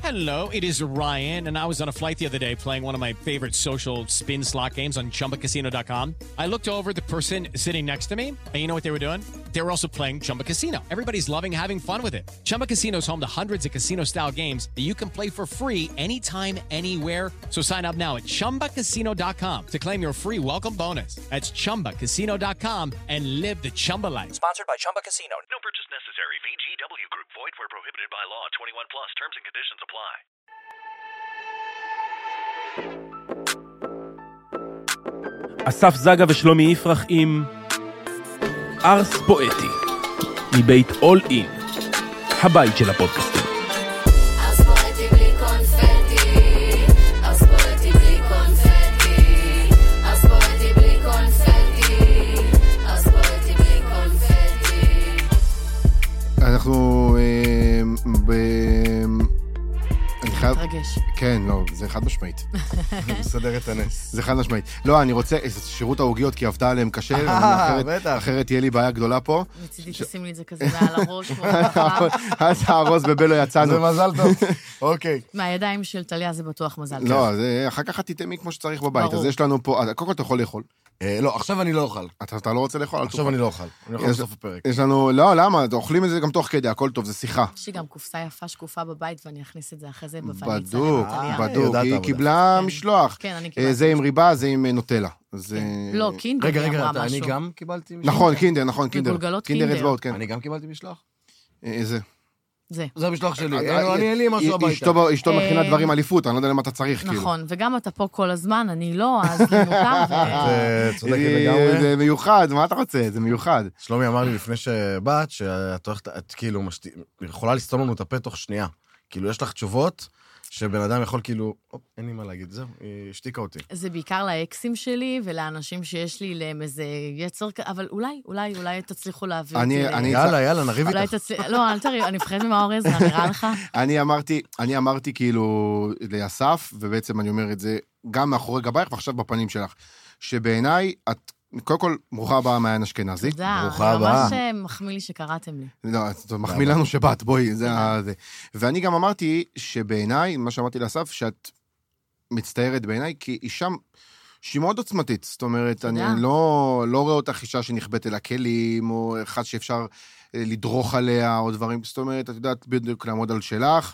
Hello, it is Ryan, and I was on a flight the other day playing one of my favorite social spin slot games on ChumbaCasino.com. I looked over the person sitting next to me, and you know what they were doing? They were also playing Chumba Casino. Everybody's loving having fun with it. Chumba Casino is home to hundreds of casino-style games that you can play for free anytime, anywhere. So sign up now at ChumbaCasino.com to claim your free welcome bonus. That's ChumbaCasino.com and live the Chumba life. Sponsored by Chumba Casino. No purchase necessary. VGW Group. Void where prohibited by law. 21 plus. Terms and conditions apply. אסף זגה ושלומי יפרח עם ארס פואטי מבית אול אין, הבית של הפודקאסטים. ארס פואטי בלי קונפטי, ארס פואטי בלי קונפטי, ארס פואטי בלי קונפטי, ארס פואטי בלי קונפטי. אנחנו אני חייב... מתרגש. כן, לא, זה חד משמעית. מסדר את הנס. זה חד משמעית. לא, אני רוצה, שירות ההוגיות, כי עבדה עליהם קשה, אחרת תהיה לי בעיה גדולה פה. מצידי תשים לי את זה כזה מעל הראש. אז הארוז בבלו יצאנו. זה מזל טוב. אוקיי. מהידיים של טליה זה בטוח מזל טוב. לא, אחר כך תתאמי כמו שצריך בבית. אז יש לנו פה, קודם כל אתה יכול לאכול. לא, עכשיו אני לא אוכל. אתה לא רוצה לאכול? עכשיו אני לא אוכל. אני אוכל בסוף הפרק. יש לנו, לא, למה? אוכלים את זה גם תוך כדי, הכל טוב, זה שיחה. יש לי גם קופסה יפה שקופה בבית, ואני אכניס את זה אחרי זה בוואניצה. בדוק, היא קיבלה משלוח. כן, אני קיבלתי. זה עם ריבה, זה עם נוטלה. לא, קינדר אמרה משהו. אני גם קיבלתי משלוח? נכון, קינדר. בגולגלות קינדר אצבעות, כן. אני גם קיבלתי משלוח? איזה? זה המשלוח שלי. אין לי משהו הביתה. אשתו מכינה דברים אליפות, אני לא יודע למה אתה צריך, כאילו. נכון, וגם אתה פה כל הזמן, אני לא, אז למותר. זה צודק לגמרי. זה מיוחד, מה אתה רוצה? זה מיוחד. שלומי אמר לי לפני שבאת, שאת כאילו יכולה לסתום לנו את הפה תוך שנייה. כאילו, יש לך תשובות שבן אדם יכול כאילו, אין לי מה להגיד, זהו, היא השתיקה אותי. זה בעיקר לאקסים שלי ולאנשים שיש לי להם איזה יצר, אבל אולי תצליחו להביא אותי. יאללה, נריב איתך. לא, אל תריב, אני מפחדת ממאור עזרא, נראה לך? אני אמרתי כאילו לאסף, ובעצם אני אומר את זה גם מאחורי גבייך ועכשיו בפנים שלך, שבעיניי את קודם כל, ברוכה הבאה מעיין אשכנזי. תודה, ברוכה הבאה. ממש מחמיא לי שקראתם לי. לא, מחמיא לנו שבאת, בואי, זה. ואני גם אמרתי שבעיניי, מה שאמרתי לאסף, שאת מצטערת בעיניי, כי היא שם, שהיא מאוד עוצמתית, זאת אומרת, אני לא רואה אותך אישה שנכבט אל הכלים, או אחד שאפשר לדרוך עליה, או דברים, זאת אומרת, את יודעת בדיוק לעמוד על שלך.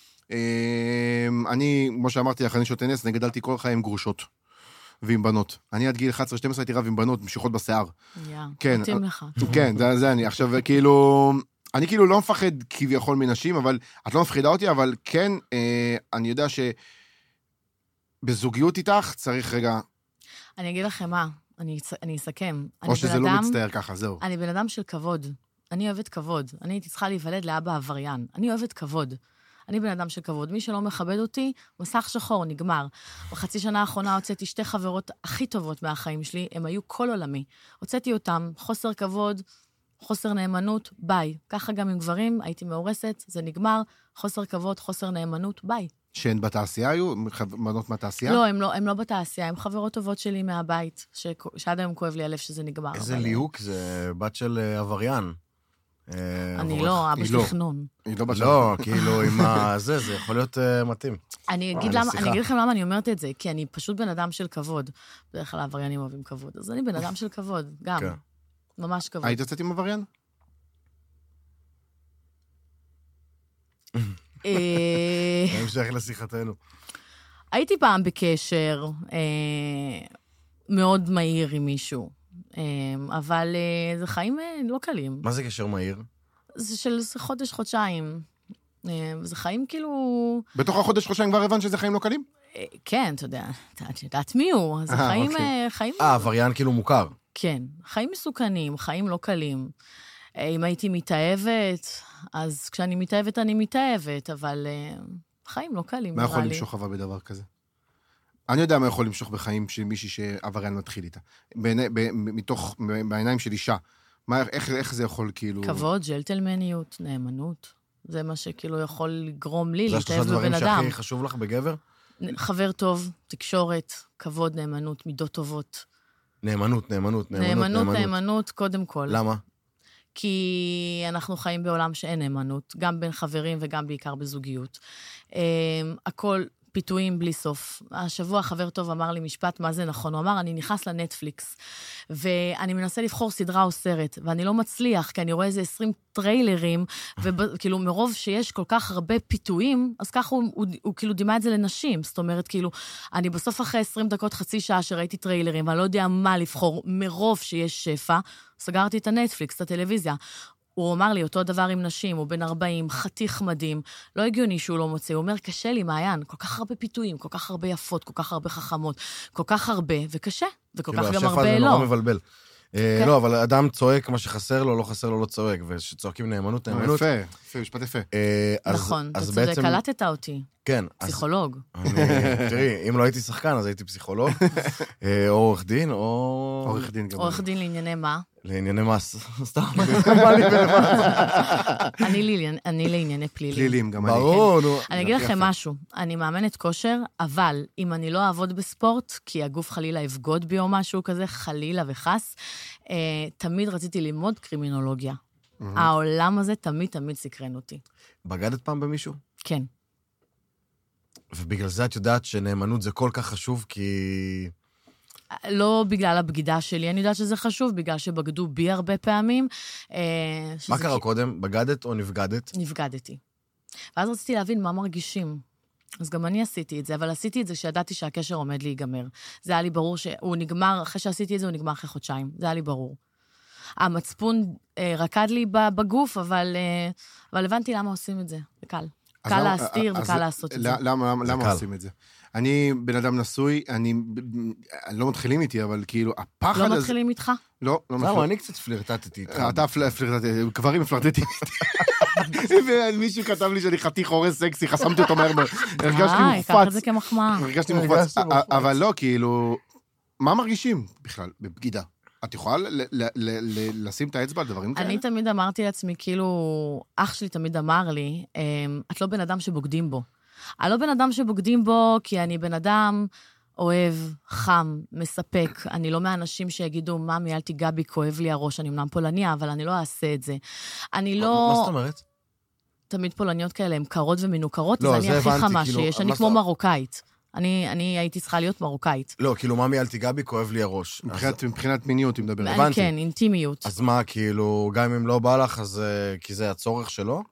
אני, כמו שאמרתי לך, אני שותה נס, אני גדלתי כל חיי עם גרושות. ועם בנות. אני עד גיל 11-12 הייתי רב עם בנות, משיכות בשיער. כן, מתאים לך. כן, זה אני. עכשיו, כאילו, אני כאילו לא מפחד כביכול מנשים, אבל, את לא מפחידה אותי, אבל כן, אני יודע שבזוגיות איתך צריך רגע... אני אגיד לכם מה, אני אסכם. או שזה לא מצטער ככה, זהו. אני בן אדם של כבוד. אני אוהבת כבוד. אני הייתי צריכה להיוולד לאבא עבריין. אני אוהבת כבוד. אני בן אדם של כבוד. מי שלא מכבד אותי, מסך שחור, נגמר. בחצי שנה האחרונה הוצאתי 2 חברות הכי טובות מהחיים שלי, הם היו כל עולמי. הוצאתי אותם, חוסר כבוד, חוסר נאמנות, ביי. ככה גם עם גברים, הייתי מאורסת, זה נגמר, חוסר כבוד, חוסר נאמנות, ביי. שהן בתעשייה היו? בנות מהתעשייה? לא, הם לא בתעשייה, הם חברות טובות שלי מהבית, שעד היום כואב לי הלב שזה נגמר. איזה ליהוק, זה בת של עבריין. אני לא, אבא שלי חנון. לא, כאילו עם זה יכול להיות מתאים. אני אגיד לכם למה אני אומרת את זה, כי אני פשוט בן אדם של כבוד. בדרך כלל העבריינים אוהבים כבוד, אז אני בן אדם של כבוד, גם. ממש כבוד. היית יוצאת עם עבריין? המשך לשיחתנו. הייתי פעם בקשר מאוד מהיר עם מישהו. אבל זה חיים לא קלים. מה זה קשר מהיר? זה של חודש-חודשיים. זה חיים כאילו... בתוך החודש-חודשיים כבר הבנת שזה חיים לא קלים? כן, אתה יודע, את יודעת מי הוא. אז חיים... עבריין כאילו מוכר. כן, חיים מסוכנים, חיים לא קלים. אם הייתי מתאהבת, אז כשאני מתאהבת, אני מתאהבת, אבל חיים לא קלים. מה יכול למשוך אבל בדבר כזה? אני יודע מה יכול למשוך בחיים של מישהי שעבריין מתחיל איתה. בעיניים של אישה. איך זה יכול כאילו... כבוד, ג'לטלמניות, נאמנות. זה מה שכאילו יכול לגרום לי להתאהב בבן אדם. זה שלושה דברים שהכי חשוב לך בגבר? חבר טוב, תקשורת, כבוד, נאמנות, מידות טובות. נאמנות, קודם כל. למה? כי אנחנו חיים בעולם שאין נאמנות, גם בין חברים וגם בעיקר בזוגיות. הכל פיתויים בלי סוף. השבוע חבר טוב אמר לי משפט, מה זה נכון? הוא אמר, אני נכנס לנטפליקס, ואני מנסה לבחור סדרה או סרט, ואני לא מצליח, כי אני רואה איזה 20 טריילרים, וכאילו מרוב שיש כל כך הרבה פיתויים, אז ככה הוא כאילו דימה את זה לנשים. זאת אומרת, כאילו, אני בסוף אחרי 20 דקות, חצי שעה שראיתי טריילרים, ואני לא יודע מה לבחור, מרוב שיש שפע, סגרתי את הנטפליקס, את הטלוויזיה. הוא אמר לי, אותו דבר עם נשים, הוא בן 40, חתיך מדהים, לא הגיוני שהוא לא מוצא, הוא אומר, קשה לי, מעיין, כל כך הרבה פיתויים, כל כך הרבה יפות, כל כך הרבה חכמות, כל כך הרבה, וקשה, וכל כך גם הרבה כאילו, השפע זה לא. נורא מבלבל. לא, אבל אדם צועק מה שחסר לו, לא חסר לו, לא צועק, ושצועקים נאמנות. יפה, משפט יפה. נכון, אתה צודק, קלטת אותי. כן. פסיכולוג. תראי, אם לא הייתי שחקן, אז הייתי פסיכולוג, או עורך דין, או... עורך דין גם. עורך דין לענייני מה? לענייני מס. סתם. אני לענייני פלילים. פלילים גם אני. ברור, נו. אני אגיד לכם משהו, אני מאמנת כושר, אבל אם אני לא אעבוד בספורט, כי הגוף חלילה יבגוד בי או משהו כזה, חלילה וחס, תמיד רציתי ללמוד קרימינולוגיה. העולם הזה תמיד סקרן אותי. בגדת פעם במישהו? כן. ובגלל זה את יודעת שנאמנות זה כל כך חשוב, כי... לא בגלל הבגידה שלי, אני יודעת שזה חשוב, בגלל שבגדו בי הרבה פעמים. מה קרה קודם? בגדת או נבגדת? נבגדתי. ואז רציתי להבין מה מרגישים. אז גם אני עשיתי את זה, אבל עשיתי את זה שידעתי שהקשר עומד להיגמר. זה היה לי ברור שהוא נגמר, אחרי שעשיתי את זה, הוא נגמר אחרי חודשיים. זה היה לי ברור. המצפון רקד לי בגוף, אבל הבנתי למה עושים את זה. זה קל. קל להסתיר וקל לעשות את זה. למה עושים את זה? אני בן אדם נשוי, לא מתחילים איתי, אבל כאילו, הפחד הזה... לא מתחילים איתך? לא מתחילים. אני קצת פלרטטתי איתך. אתה פלרטטתי, גברים פלרטטים איתי. מישהו כתב לי שאני חתיך הורס סקסי, חסמתי אותו מהר, הרגשתי מופץ. קח את זה כמחמאה. הרגשתי מופץ, אבל לא, כאילו, מה מרגישים בכלל בבגידה? את יכולה לשים את האצבע על דברים כאלה? אני תמיד אמרתי לעצמי, כאילו, אח שלי תמיד אמר לי, את לא בן אדם שבוגדים בו. אני לא בן אדם שבוגדים בו, כי אני בן אדם אוהב, חם, מספק. אני לא מהאנשים שיגידו, ממי, אל תיגע בי, כואב לי הראש, אני אמנם פולניה, אבל אני לא אעשה את זה. אני לא... מה זאת אומרת? תמיד פולניות כאלה, הן קרות ומנוכרות, אז אני הכי חמה שיש, אני כמו מרוקאית. אני הייתי צריכה להיות מרוקאית. לא, כאילו, ממי, אל תיגע בי, כואב לי הראש. מבחינת מיניות, היא מדברת. הבנתי. כן, אינטימיות. אז מה, כאילו, גם אם לא בא לך, אז כי זה הצורך שלו?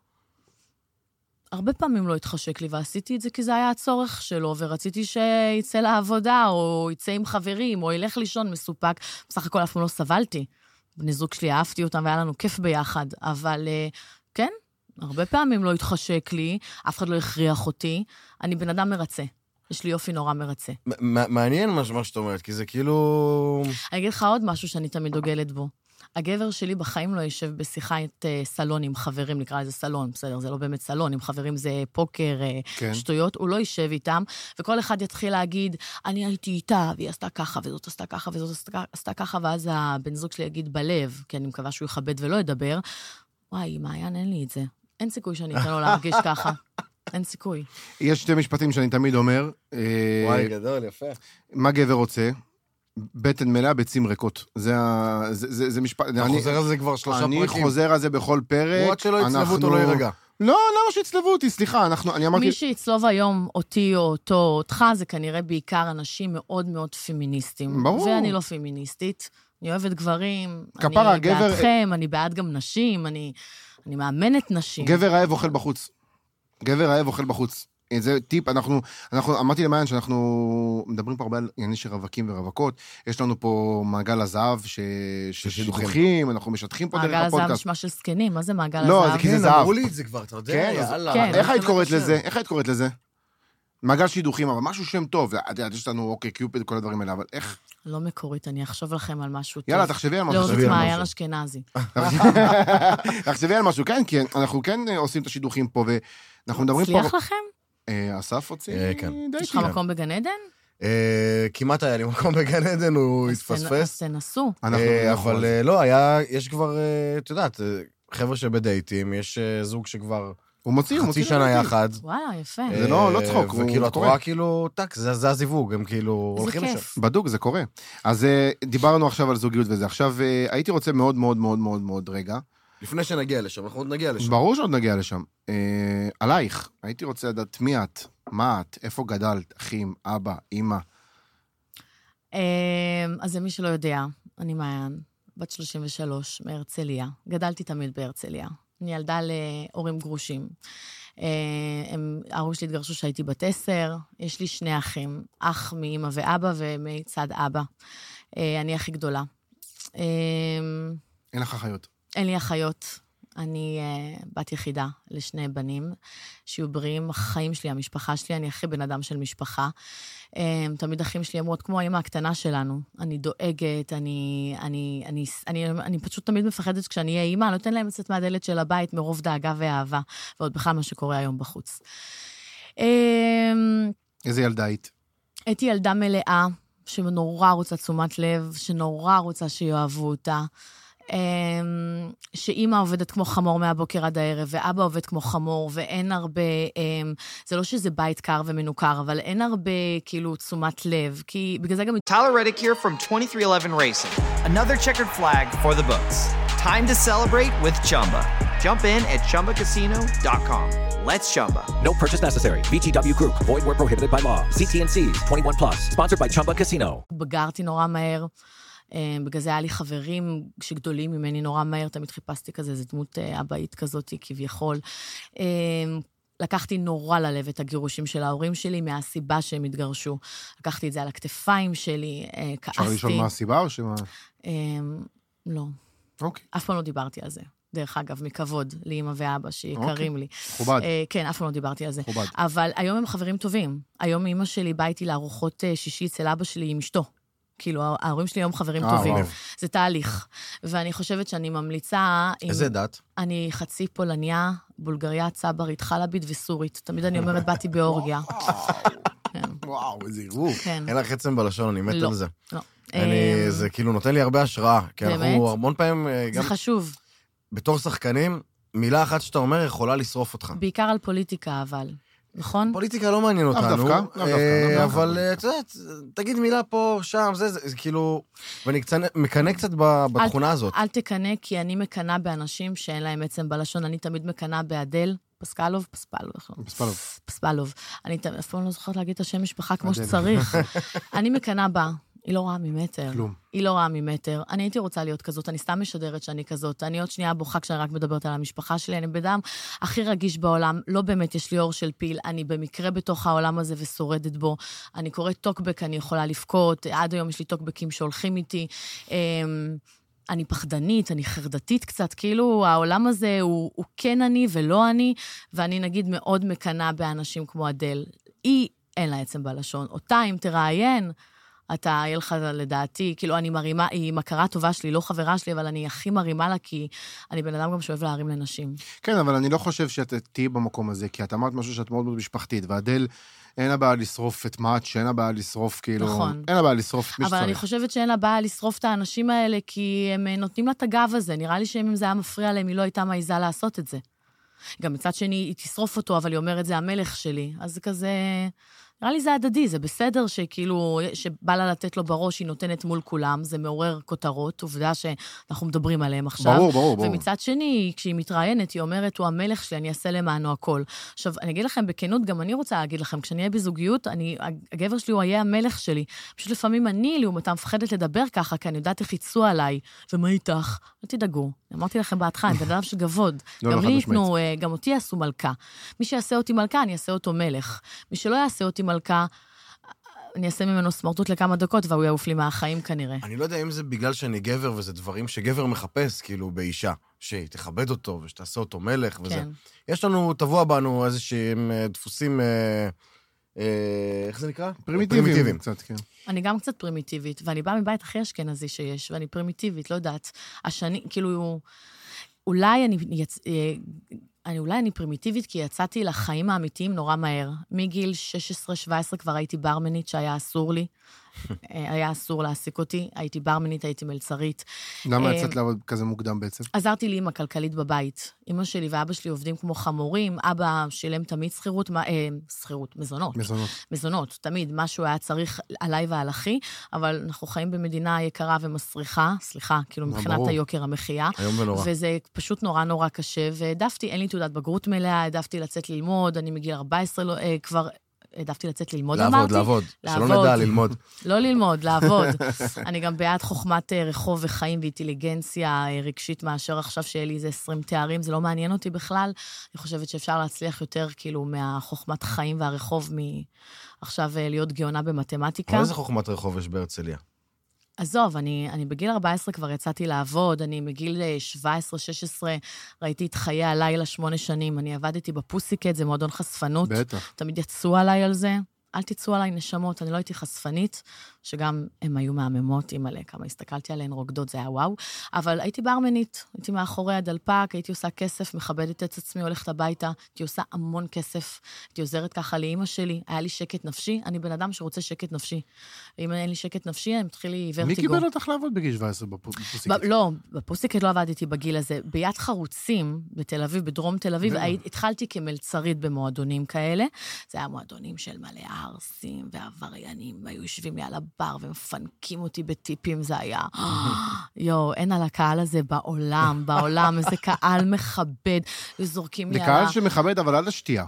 הרבה פעמים לא התחשק לי, ועשיתי את זה כי זה היה הצורך שלו, ורציתי שיצא לעבודה, או יצא עם חברים, או ילך לישון מסופק. בסך הכל אף פעם לא סבלתי. בני זוג שלי, אהבתי אותם, והיה לנו כיף ביחד. אבל כן, הרבה פעמים לא התחשק לי, אף אחד לא הכריח אותי. אני בן אדם מרצה. יש לי יופי נורא מרצה. מעניין מה שאת אומרת, כי זה כאילו... אני אגיד לך עוד משהו שאני תמיד דוגלת בו. הגבר שלי בחיים לא יישב בשיחת סלון עם חברים, נקרא לזה סלון, בסדר, זה לא באמת סלון, עם חברים זה פוקר, כן. שטויות, הוא לא יישב איתם, וכל אחד יתחיל להגיד, אני הייתי איתה, והיא עשתה ככה, וזאת עשתה ככה, וזאת עשתה ככה, ואז הבן זוג שלי יגיד בלב, כי אני מקווה שהוא יכבד ולא ידבר, וואי, מעיין, אין לי את זה. אין סיכוי שאני אתן לו להרגיש ככה. אין סיכוי. יש שתי משפטים שאני תמיד אומר. וואי, גדול, יפה. מה גבר רוצה? בטן מלאה, ביצים ריקות. זה משפט... אתה חוזר על זה כבר 3 פרקים. אני חוזר על זה בכל פרק. הוא עד שלא יצלבו אותו לא יירגע. לא, למה שיצלבו אותי? סליחה, אני אמרתי... מי שיצלוב היום אותי או אותך, זה כנראה בעיקר אנשים מאוד מאוד פמיניסטים. ברור. ואני לא פמיניסטית. אני אוהבת גברים. כפרה, אני בעדכם, אני בעד גם נשים, אני מאמנת נשים. גבר רעב אוכל בחוץ. גבר רעב אוכל בחוץ. זה טיפ, אמרתי למעיין שאנחנו מדברים פה הרבה על ענייני של רווקים ורווקות, יש לנו פה מעגל הזהב ששידוכים, אנחנו משטחים פה דרך הפודקאסט. מעגל הזהב נשמע של זקנים, מה זה מעגל הזהב? לא, זה כי זה זהב. אמרו לי את זה כבר, אתה יודע, יאללה. איך היית קוראת לזה? איך היית קוראת לזה? מעגל שידוכים, אבל משהו שם טוב, יש לנו אוקיי, קיופיד, כל הדברים האלה, אבל איך? לא מקורית, אני אחשוב לכם על משהו טוב. יאללה, תחשבי על משהו. להודות מעיין אשכנזי. תחשבי על משהו, כן, כי אנחנו כן עושים את השידוכים פה, ואנחנו מדברים פה... הצליח לכם? אסף הוציא די. יש לך מקום בגן עדן? כמעט היה לי מקום בגן עדן, הוא התפספס. אז תנסו. אבל לא, יש כבר, את יודעת, חבר'ה שבדייטים, יש זוג שכבר... הוא מוציא חצי שנה יחד. וואלה, יפה. זה לא צחוק, וכאילו, את רואה כאילו, טק, זה הזיווג, הם כאילו הולכים לשם. בדוק, זה קורה. אז דיברנו עכשיו על זוגיות וזה. עכשיו, הייתי רוצה מאוד מאוד מאוד מאוד מאוד רגע, לפני שנגיע לשם, אנחנו עוד נגיע לשם. ברור שעוד נגיע לשם. עלייך, הייתי רוצה לדעת מי את, מה את, איפה גדלת, אחים, אבא, אמא. אז למי שלא יודע, אני מעיין, בת 33, מהרצליה. גדלתי תמיד בהרצליה. אני ילדה להורים גרושים. ההורים שלי התגרשו שהייתי בת 10, יש לי 2 אחים, אח מאמא ואבא ומצד אבא. אני הכי גדולה. אין לך אחיות. אין לי אחיות. אני בת יחידה ל2 בנים, שיהיו בריאים, החיים שלי, המשפחה שלי, אני הכי בן אדם של משפחה. תמיד אחים שלי אמרו, כמו האמא הקטנה שלנו, אני דואגת, אני פשוט תמיד מפחדת כשאני אהיה אימא, אני לא אתן להם לצאת מהדלת של הבית מרוב דאגה ואהבה, ועוד בכלל מה שקורה היום בחוץ. איזה ילדה היית? הייתי ילדה מלאה, שנורא רוצה תשומת לב, שנורא רוצה שיואהבו אותה, שאמא עובדת כמו חמור מהבוקר עד הערב, ואבא עובד כמו חמור, ואין הרבה, זה לא שזה בית קר ומנוכר, אבל אין הרבה כאילו תשומת לב, כי בגלל זה גם... Tyler Reddick here from 2311 Racing. Another checkered flag for the books. Time to celebrate with Chumba. Jump in at ChumbaCasino.com. Let's Chumba. No purchase necessary. VGW Group. Void where prohibited by law. CT&Cs. 21 plus. Sponsored by Chumba Casino. בגרתי נורא מהר. בגלל זה היה לי חברים שגדולים ממני נורא מהר. תמיד חיפשתי כזה, זו דמות אבאית כזאת כביכול. לקחתי נורא ללב את הגירושים של ההורים שלי, מהסיבה שהם התגרשו. לקחתי את זה על הכתפיים שלי, כעסתי. אפשר לשאול מה הסיבה או שמה? לא. אוקיי. אף פעם לא דיברתי על זה. דרך אגב, מכבוד לאמא ואבא שיקרים לי. מכובד. כן, אף פעם לא דיברתי על זה. מכובד. אבל היום הם חברים טובים. היום אמא שלי באה איתי לארוחות שישי אצל אבא שלי עם אשתו. כאילו, ההורים שלי היום חברים טובים. וואו. זה תהליך. ואני חושבת שאני ממליצה... איזה דת? אני חצי פולניה, בולגריה, צברית, חלבית וסורית. תמיד אני אומרת, באתי באורגיה. וואו, איזה עירוב. כן. אין לך עצם בלשון, אני מת על זה. לא. זה כאילו נותן לי הרבה השראה. כי אנחנו המון פעמים... זה חשוב. בתור שחקנים, מילה אחת שאתה אומר יכולה לשרוף אותך. בעיקר על פוליטיקה, אבל. נכון? פוליטיקה לא מעניין אותנו. דווקא. אבל תגיד מילה פה, שם, זה כאילו... ואני מקנה קצת בתכונה הזאת. אל תקנה, כי אני מקנה באנשים שאין להם עצם בלשון. אני תמיד מקנה באדל, פספלוב. אני אף פעם לא זוכרת להגיד את השם משפחה כמו שצריך. אני מקנה בה. היא לא רעה ממטר. כלום. היא לא רעה ממטר. אני הייתי רוצה להיות כזאת, אני סתם משדרת שאני כזאת. אני עוד שנייה בוכה כשאני רק מדברת על המשפחה שלי. אני בדם הכי רגיש בעולם. לא באמת יש לי אור של פיל. אני במקרה בתוך העולם הזה ושורדת בו. אני קוראת טוקבק, אני יכולה לבכות. עד היום יש לי טוקבקים שהולכים איתי. אני פחדנית, אני חרדתית קצת. כאילו העולם הזה הוא כן אני ולא אני. ואני נגיד מאוד מקנה באנשים כמו אדל. היא אין לה עצם בלשון. אותה אם תראיין, אתה, יהיה לך לדעתי, כאילו אני מרימה, היא מכרה טובה שלי, לא חברה שלי, אבל אני הכי מרימה לה, כי אני בן אדם גם שאוהב להרים לנשים. כן, אבל אני לא חושב שאת תהיי במקום הזה, כי את אמרת משהו שאת מאוד מאוד משפחתית, ואדל, אין לה בעיה לשרוף את מאץ', שאין לה בעיה לשרוף, כאילו, נכון. אין לה בעיה לשרוף מי אבל שצריך. אני חושבת שאין לה בעיה לשרוף את האנשים האלה, כי הם נותנים לה את הגב הזה. נראה לי שאם זה היה מפריע להם, היא לא הייתה מעיזה לעשות את זה. גם מצד שני, היא תשרוף אותו, אבל היא אומרת, זה המלך שלי. אז זה כזה... נראה לי זה הדדי, זה בסדר שכאילו, שבא לה לתת לו בראש, היא נותנת מול כולם, זה מעורר כותרות, עובדה שאנחנו מדברים עליהם עכשיו. ברור. ומצד שני, כשהיא מתראיינת, היא אומרת, הוא המלך שלי, אני אעשה למענו הכל. עכשיו, אני אגיד לכם בכנות, גם אני רוצה להגיד לכם, כשאני אהיה בזוגיות, הגבר שלי הוא יהיה המלך שלי. פשוט לפעמים אני, לעומתם, מפחדת לדבר ככה, כי אני יודעת איך יצאו עליי, ומה איתך? לא תדאגו. אמרתי לכם בהתחלה, אני בן אדם שגבוד. גם לי יתנו, גם אותי יעשו מלכה. מי שיעשה אותי מלכה, אני אעשה אותו מלך. מי שלא יעשה אותי מלכה, אני אעשה ממנו סמרטוט לכמה דקות, והוא יעוף לי מהחיים כנראה. אני לא יודע אם זה בגלל שאני גבר, וזה דברים שגבר מחפש, כאילו, באישה, שתכבד אותו, ושתעשה אותו מלך, וזה. כן. יש לנו, טבוע בנו איזשהם דפוסים, איך זה נקרא? פרימיטיביים. קצת, כן. אני גם קצת פרימיטיבית, ואני באה מבית הכי אשכנזי שיש, ואני פרימיטיבית, לא יודעת. השני, כאילו, אולי אני פרימיטיבית, כי יצאתי לחיים האמיתיים נורא מהר. מגיל 16-17 כבר הייתי ברמנית שהיה אסור לי. היה אסור להעסיק אותי, הייתי ברמנית, הייתי מלצרית. למה יצאת לעבוד כזה מוקדם בעצם? עזרתי לי עם הכלכלית בבית. אמא שלי ואבא שלי עובדים כמו חמורים, אבא שילם תמיד מזונות, תמיד, משהו היה צריך עליי ועל אחי, אבל אנחנו חיים במדינה יקרה ומסריחה, סליחה, כאילו מבחינת היוקר המחיה. היום ונורא. וזה פשוט נורא נורא קשה, והעדפתי, אין לי תעודת בגרות מלאה, העדפתי לצאת ללמוד, אני מגיל 14 כבר... העדפתי לצאת ללמוד, אמרתי. לעבוד. שלא נדע ללמוד. לא ללמוד, לעבוד. אני גם בעד חוכמת רחוב וחיים ואינטליגנציה רגשית מאשר עכשיו שיהיה לי איזה 20 תארים, זה לא מעניין אותי בכלל. אני חושבת שאפשר להצליח יותר כאילו מהחוכמת חיים והרחוב מעכשיו להיות גאונה במתמטיקה. אבל איזה חוכמת רחוב יש בהרצליה? עזוב, אני בגיל 14 כבר יצאתי לעבוד, אני בגיל 17-16 ראיתי את חיי הלילה 8 שנים, אני עבדתי בפוסיקט, זה מועדון חשפנות. בטח. תמיד יצאו עליי על זה, אל תצאו עליי נשמות, אני לא הייתי חשפנית, שגם הם היו מהממות, אימא'לה, כמה הסתכלתי עליהן רוקדות, זה היה וואו, אבל הייתי ברמנית, הייתי מאחורי הדלפק, הייתי עושה כסף, מכבדת את עצמי, הולכת הביתה, הייתי עושה המון כסף, הייתי עוזרת ככה לאמא שלי, היה לי שקט נפשי, אני בן אדם שרוצה שקט נפשי. אם אין לי שקט נפשי, אני מתחיל לי ורטיגו. מי קיבל אותך לעבוד בגיל 17 בפוסיקט? לא, בפוסיקט לא עבדתי בגיל הזה. ביד חרוצים, בתל אביב, בדרום תל אביב, התחלתי כמלצרית במועדונים כאלה. זה היה מועדונים של מלא ערסים ועבריינים, והיו יושבים לי על הבר ומפנקים אותי בטיפים, זה היה... אין על הקהל הזה בעולם, איזה קהל מכבד, וזורקים לי על... זה קהל שמכבד, אבל עד השתייה.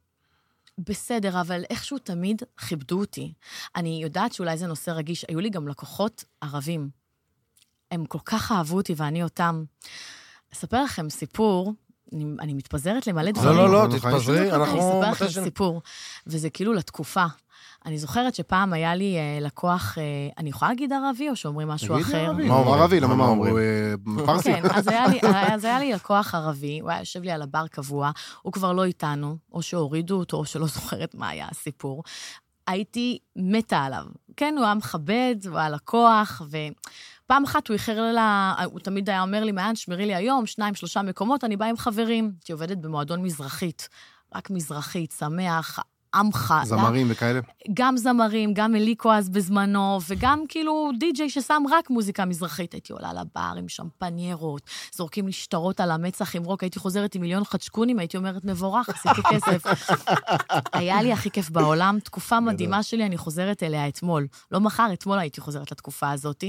בסדר, אבל איכשהו תמיד כיבדו אותי. אני יודעת שאולי זה נושא רגיש, היו לי גם לקוחות ערבים. הם כל כך אהבו אותי ואני אותם. אספר לכם סיפור, אני מתפזרת למלא דברים. לא, תתפזרי, אני אספר לכם סיפור, וזה כאילו לתקופה. אני זוכרת שפעם היה לי לקוח, אני יכולה להגיד ערבי או שאומרים משהו אחר? מה אומרים? ערבי, למה מה אומרים? פרסי. כן, אז היה לי לקוח ערבי, הוא היה יושב לי על הבר קבוע, הוא כבר לא איתנו, או שהורידו אותו, או שלא זוכרת מה היה הסיפור. הייתי מתה עליו. כן, הוא היה מכבד, הוא היה לקוח, ופעם אחת הוא איחר הוא תמיד היה אומר לי, מעיין, שמרי לי היום, 2-3 מקומות, אני באה עם חברים. הייתי עובדת במועדון מזרחית, רק מזרחית, שמח, עמך. זמרים וכאלה? גם זמרים, גם אליקו אז בזמנו, וגם כאילו די-ג'יי ששם רק מוזיקה מזרחית. הייתי עולה לבר עם שמפניירות, זורקים לי שטרות על המצח עם רוק, הייתי חוזרת עם 1,000,000 חדשקונים, הייתי אומרת מבורך, עשיתי כסף. היה לי הכי כיף בעולם, תקופה מדהימה שלי, אני חוזרת אליה אתמול. לא מחר, אתמול הייתי חוזרת לתקופה הזאת,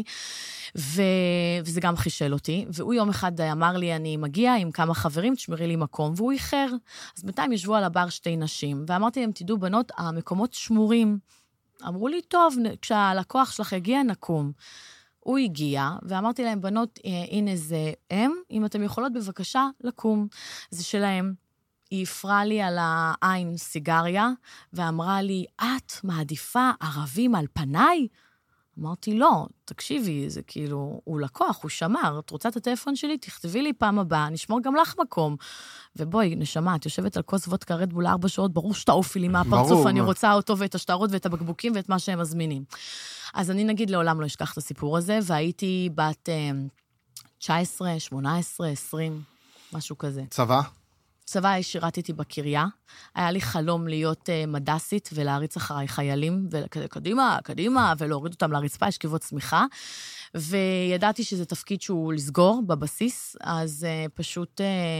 וזה גם חישל אותי, והוא יום אחד אמר לי, אני מגיע עם כמה חברים, תשמרי לי מקום, והוא איחר. אז בינתיים ישבו על הבר 2 נשים, ואמרתי להם, תדעו, בנות, המקומות שמורים. אמרו לי, טוב, כשהלקוח שלך יגיע, נקום. הוא הגיע, ואמרתי להם, בנות, הנה זה הם, אם אתם יכולות בבקשה לקום. זה שלהם. היא הפרה לי על העין סיגריה, ואמרה לי, את מעדיפה ערבים על פניי? אמרתי, לא, תקשיבי, זה כאילו, הוא לקוח, הוא שמר, את רוצה את הטלפון שלי, תכתבי לי פעם הבאה, נשמור גם לך מקום. ובואי, נשמה, את יושבת על כוס וודקה רד בול 4 שעות, ברור שתעופי לי מהפרצוף, אני רוצה אותו ואת השטרות ואת הבקבוקים ואת מה שהם מזמינים. אז אני נגיד לעולם לא אשכח את הסיפור הזה, והייתי בת 19, 18, 20, משהו כזה. צבא? צבא שירתתי בקריה, היה לי חלום להיות מדסית ולהריץ אחריי חיילים, וקדימה, קדימה, ולהוריד אותם לרצפה, השכיבות צמיחה, וידעתי שזה תפקיד שהוא לסגור בבסיס, אז פשוט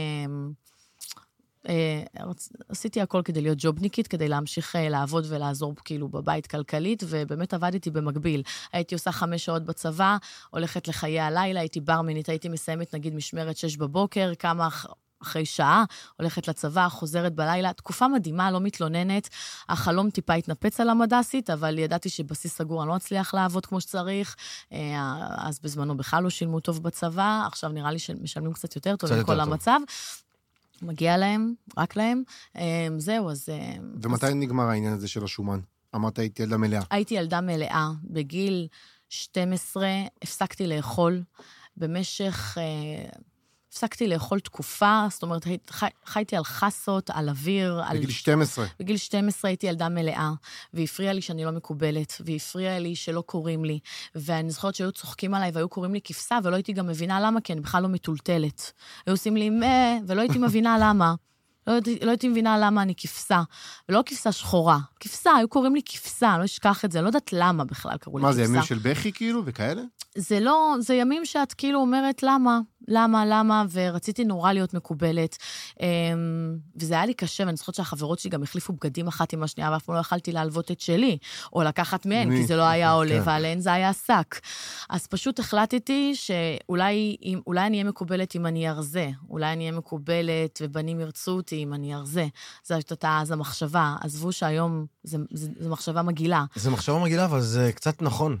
עשיתי הכל כדי להיות ג'ובניקית, כדי להמשיך לעבוד ולעזור כאילו בבית כלכלית, ובאמת עבדתי במקביל. הייתי עושה 5 שעות בצבא, הולכת לחיי הלילה, הייתי ברמנית, הייתי מסיימת נגיד משמרת 6 בבוקר, כמה אחרי שעה, הולכת לצבא, חוזרת בלילה, תקופה מדהימה, לא מתלוננת, החלום טיפה התנפץ על המדסית, אבל ידעתי שבסיס סגור אני לא אצליח לעבוד כמו שצריך, אז בזמנו בכלל לא שילמו טוב בצבא, עכשיו נראה לי שמשלמים קצת יותר טוב לכל המצב, מגיע להם, רק להם, זהו, אז... ומתי נגמר העניין הזה של השומן? אמרת, הייתי ילדה מלאה. הייתי ילדה מלאה, בגיל 12 הפסקתי לאכול, במשך... הפסקתי לאכול תקופה, זאת אומרת, חייתי על חסות, על אוויר. בגיל 12. בגיל 12 הייתי ילדה מלאה, והפריע לי שאני לא מקובלת, והפריע לי שלא קוראים לי, ואני זוכרת שהיו צוחקים עליי, והיו קוראים לי כבשה, ולא הייתי גם מבינה למה, כי אני בכלל לא מטולטלת. היו עושים לי ולא הייתי מבינה למה. לא הייתי מבינה למה אני כפסה. ולא כפסה שחורה. כפסה, היו קוראים לי כפסה, לא אשכח את זה, לא יודעת למה בכלל קראו לי כפסה. מה, זה ימים של בכי כאילו וכאלה? זה לא, זה ימים שאת כאילו אומרת למה, ורציתי נורא להיות מקובלת. וזה היה לי קשה, ואני זוכרת שהחברות שלי גם החליפו בגדים אחת עם השנייה, ואף פעם לא יכלתי להלוות את שלי, או לקחת מהן, כי זה לא היה עולה, ועליהן זה היה שק. אז פשוט החלטתי שאולי אני אהיה מקובלת אם אני ארזה, אולי אני אהיה מקובלת ובנים ירצו אותי אם אני ארזה. זו המחשבה. עזבו שהיום זו מחשבה מגעילה. זה מחשבה מגעילה, אבל זה קצת נכון.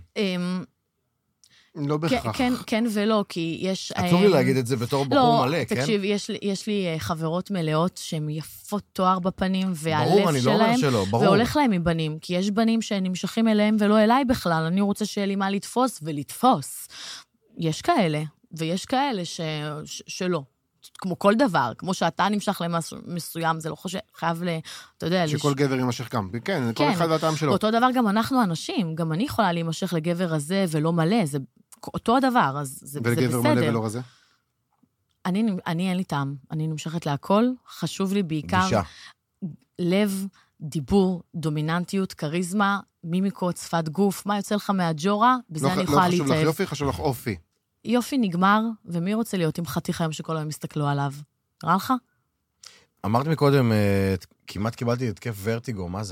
לא בהכרח. כן ולא, כי יש... עצוב לי להגיד את זה בתור בחור מלא, כן? לא, תקשיב, יש לי חברות מלאות שהן יפות תואר בפנים, והלב ברור, אני לא אומר שלהם, שלא, ברור. והולך להם עם בנים, כי יש בנים שנמשכים אליהם ולא אליי בכלל, אני רוצה שיהיה לי מה לתפוס ולתפוס. יש כאלה, ויש כאלה שלא. כמו כל דבר, כמו שאתה נמשך למשהו מסוים, זה לא חייב אתה יודע... שכל גבר יימשך גם, כן, כל אחד והטעם שלו. אותו דבר גם אנחנו אנשים, גם אני יכולה להימשך לגבר הזה ולא מלא, זה אותו הדבר, אז זה בסדר. ולגבר מלא ולא רזה? אני אין לי טעם, אני נמשכת להכל, חשוב לי בעיקר... גישה. לב, דיבור, דומיננטיות, קריזמה, מימיקות, שפת גוף, מה יוצא לך מהג'ורה, בזה אני יכולה להתאהב. לא חשוב לך יופי, חשוב לך אופי. יופי נגמר, ומי רוצה להיות עם חתיך היום שכל היום מסתכלו עליו? נראה לך? אמרת מקודם, כמעט קיבלתי התקף ורטיגו, מה זה?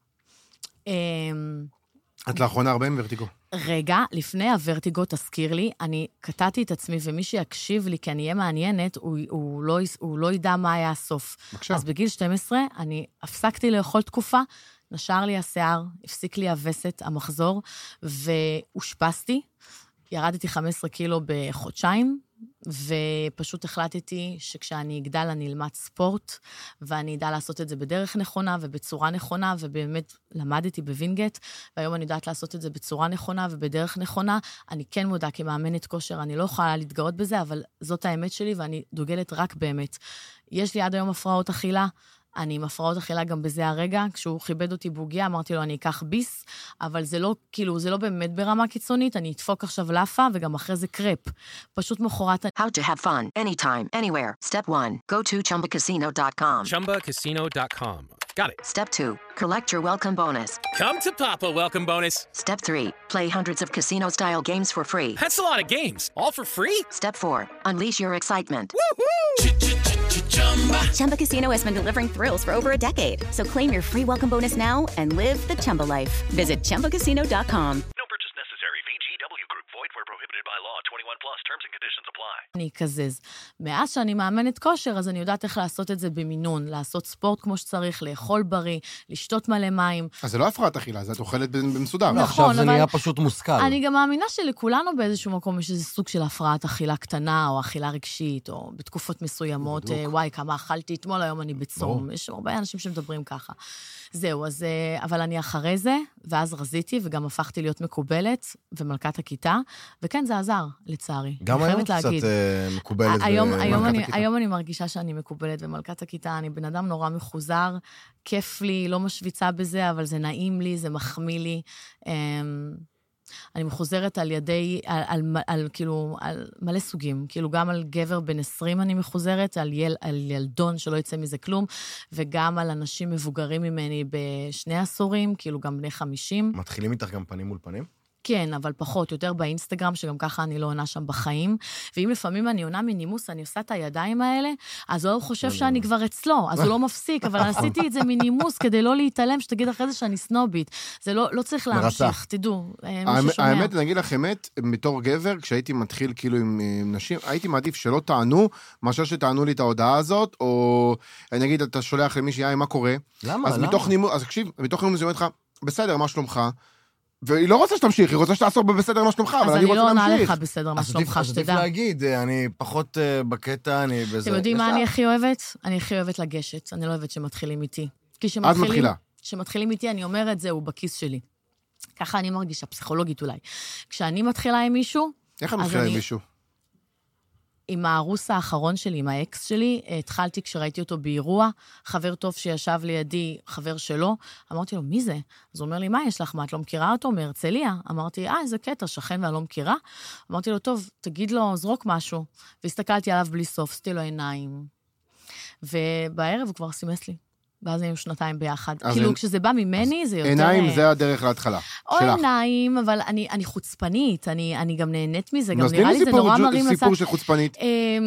את לאחרונה הרבה עם ורטיגו. רגע, לפני הוורטיגו, תזכיר לי, אני קטעתי את עצמי, ומי שיקשיב לי, כי אני אהיה מעניינת, הוא לא ידע מה היה הסוף. בבקשה. אז בגיל 12, אני הפסקתי לאכול תקופה, נשר לי השיער, הפסיק לי הווסת, המחזור, והושפסתי, ירדתי 15 קילו בחודשיים, ופשוט החלטתי שכשאני אגדל אני אלמד ספורט, ואני אדע לעשות את זה בדרך נכונה ובצורה נכונה, ובאמת למדתי בווינגט, והיום אני יודעת לעשות את זה בצורה נכונה ובדרך נכונה. אני כן מודה כמאמנת כושר, אני לא יכולה להתגאות בזה, אבל זאת האמת שלי, ואני דוגלת רק באמת. יש לי עד היום הפרעות אכילה, אני עם הפרעות אכילה גם בזה הרגע, כשהוא כיבד אותי בוגיה, אמרתי לו, אני אקח ביס, אבל זה לא, כאילו, זה לא באמת ברמה קיצונית, אני אדפוק עכשיו לאפה, וגם אחרי זה קרפ. פשוט מחורת... How to have fun, anytime, anywhere. Step 1, go to ChumbaCasino.com. ChumbaCasino.com. Got it. Step 2, collect your welcome bonus. Come to Papa Welcome Bonus. Step 3, play hundreds of casino-style games for free. That's a lot of games, all for free? Step 4, unleash your excitement. Woohoo! Chumba Casino has been delivering thrills for over a decade. So claim your free welcome bonus now and live the Chumba life. Visit ChumbaCasino.com. No purchase necessary. VGW Group. Void where prohibited by law. 21 plus. Terms and conditions apply. אני אקזז. מאז שאני מאמנת כושר, אז אני יודעת איך לעשות את זה במינון, לעשות ספורט כמו שצריך, לאכול בריא, לשתות מלא מים. אז זה לא הפרעת אכילה, זה את אוכלת במסודר. נכון, עכשיו זה אבל... נהיה פשוט מושכל. אני גם מאמינה שלכולנו באיזשהו מקום יש איזה סוג של הפרעת אכילה קטנה, או אכילה רגשית, או בתקופות מסוימות, וואי, כמה אכלתי אתמול, היום אני בצום. יש הרבה אנשים שמדברים ככה. זהו, אז, אבל אני אחרי זה, ואז רזיתי, וגם הפכתי להיות מקובלת, ומלכת הכיתה, וכן, זה עזר, לצערי. גם היום קצת מקובלת היום אני מרגישה שאני מקובלת ומלכת הכיתה, אני בן אדם נורא מחוזר, כיף לי, לא משוויצה בזה, אבל זה נעים לי, זה מחמיא לי. אני מחוזרת על ידי, כאילו, על מלא סוגים, כאילו גם על גבר בן 20 אני מחוזרת, על ילדון שלא יצא מזה כלום, וגם על אנשים מבוגרים ממני בשני עשורים, כאילו גם בני 50. מתחילים איתך גם פנים מול פנים? כן, אבל פחות, יותר באינסטגרם, שגם ככה אני לא עונה שם בחיים, ואם לפעמים אני עונה מנימוס, אני עושה את הידיים האלה, אז הוא חושב שאני כבר אצלו, אז הוא לא מפסיק, אבל עשיתי את זה מנימוס, כדי לא להתעלם, שתגיד אחרי זה שאני סנובית. זה לא צריך להמשיך, תדעו, מי ששומע. האמת, אני אגיד לך אמת, בתור גבר, כשהייתי מתחיל כאילו עם נשים, הייתי מעדיף שלא טענו, מאשר שטענו לי את ההודעה הזאת, או אני אגיד, אתה שולח למישהי, מה קורה? למה? אז תקשיב, מתוך נימוס היא אומרת לך, בסדר, מה שלומך? והיא לא רוצה שתמשיך, היא רוצה שתעסור בסדר מה שלומך, אבל אני רוצה להמשיך. אז אני לא עונה לך בסדר מה שלומך, שתדע. אז עדיף להגיד, אני פחות בקטע, אני בזה. אתם יודעים מה אני הכי אוהבת? אני הכי אוהבת לגשת, אני לא אוהבת שמתחילים איתי. אז מתחילה. כשמתחילים איתי, אני אומרת, זהו, בכיס שלי. ככה אני מרגישה, פסיכולוגית אולי. כשאני מתחילה עם מישהו... איך אני מתחילה עם מישהו? עם הארוס האחרון שלי, עם האקס שלי, התחלתי כשראיתי אותו באירוע, חבר טוב שישב לידי, חבר שלו, אמרתי לו, מי זה? אז הוא אומר לי, מה יש לך? מה, את לא מכירה אותו? מהרצליה. אמרתי, איזה קטע, שכן ואני לא מכירה. אמרתי לו, טוב, תגיד לו, זרוק משהו. והסתכלתי עליו בלי סוף, עשיתי לו עיניים. ובערב הוא כבר סימס לי. ואז היינו 2 ביחד. כאילו, כשזה בא ממני, זה יותר... עיניים זה הדרך להתחלה. או עיניים, אבל אני חוצפנית, אני גם נהנית מזה, גם נראה לי זה נורא מרים לצד. סיפור של חוצפנית.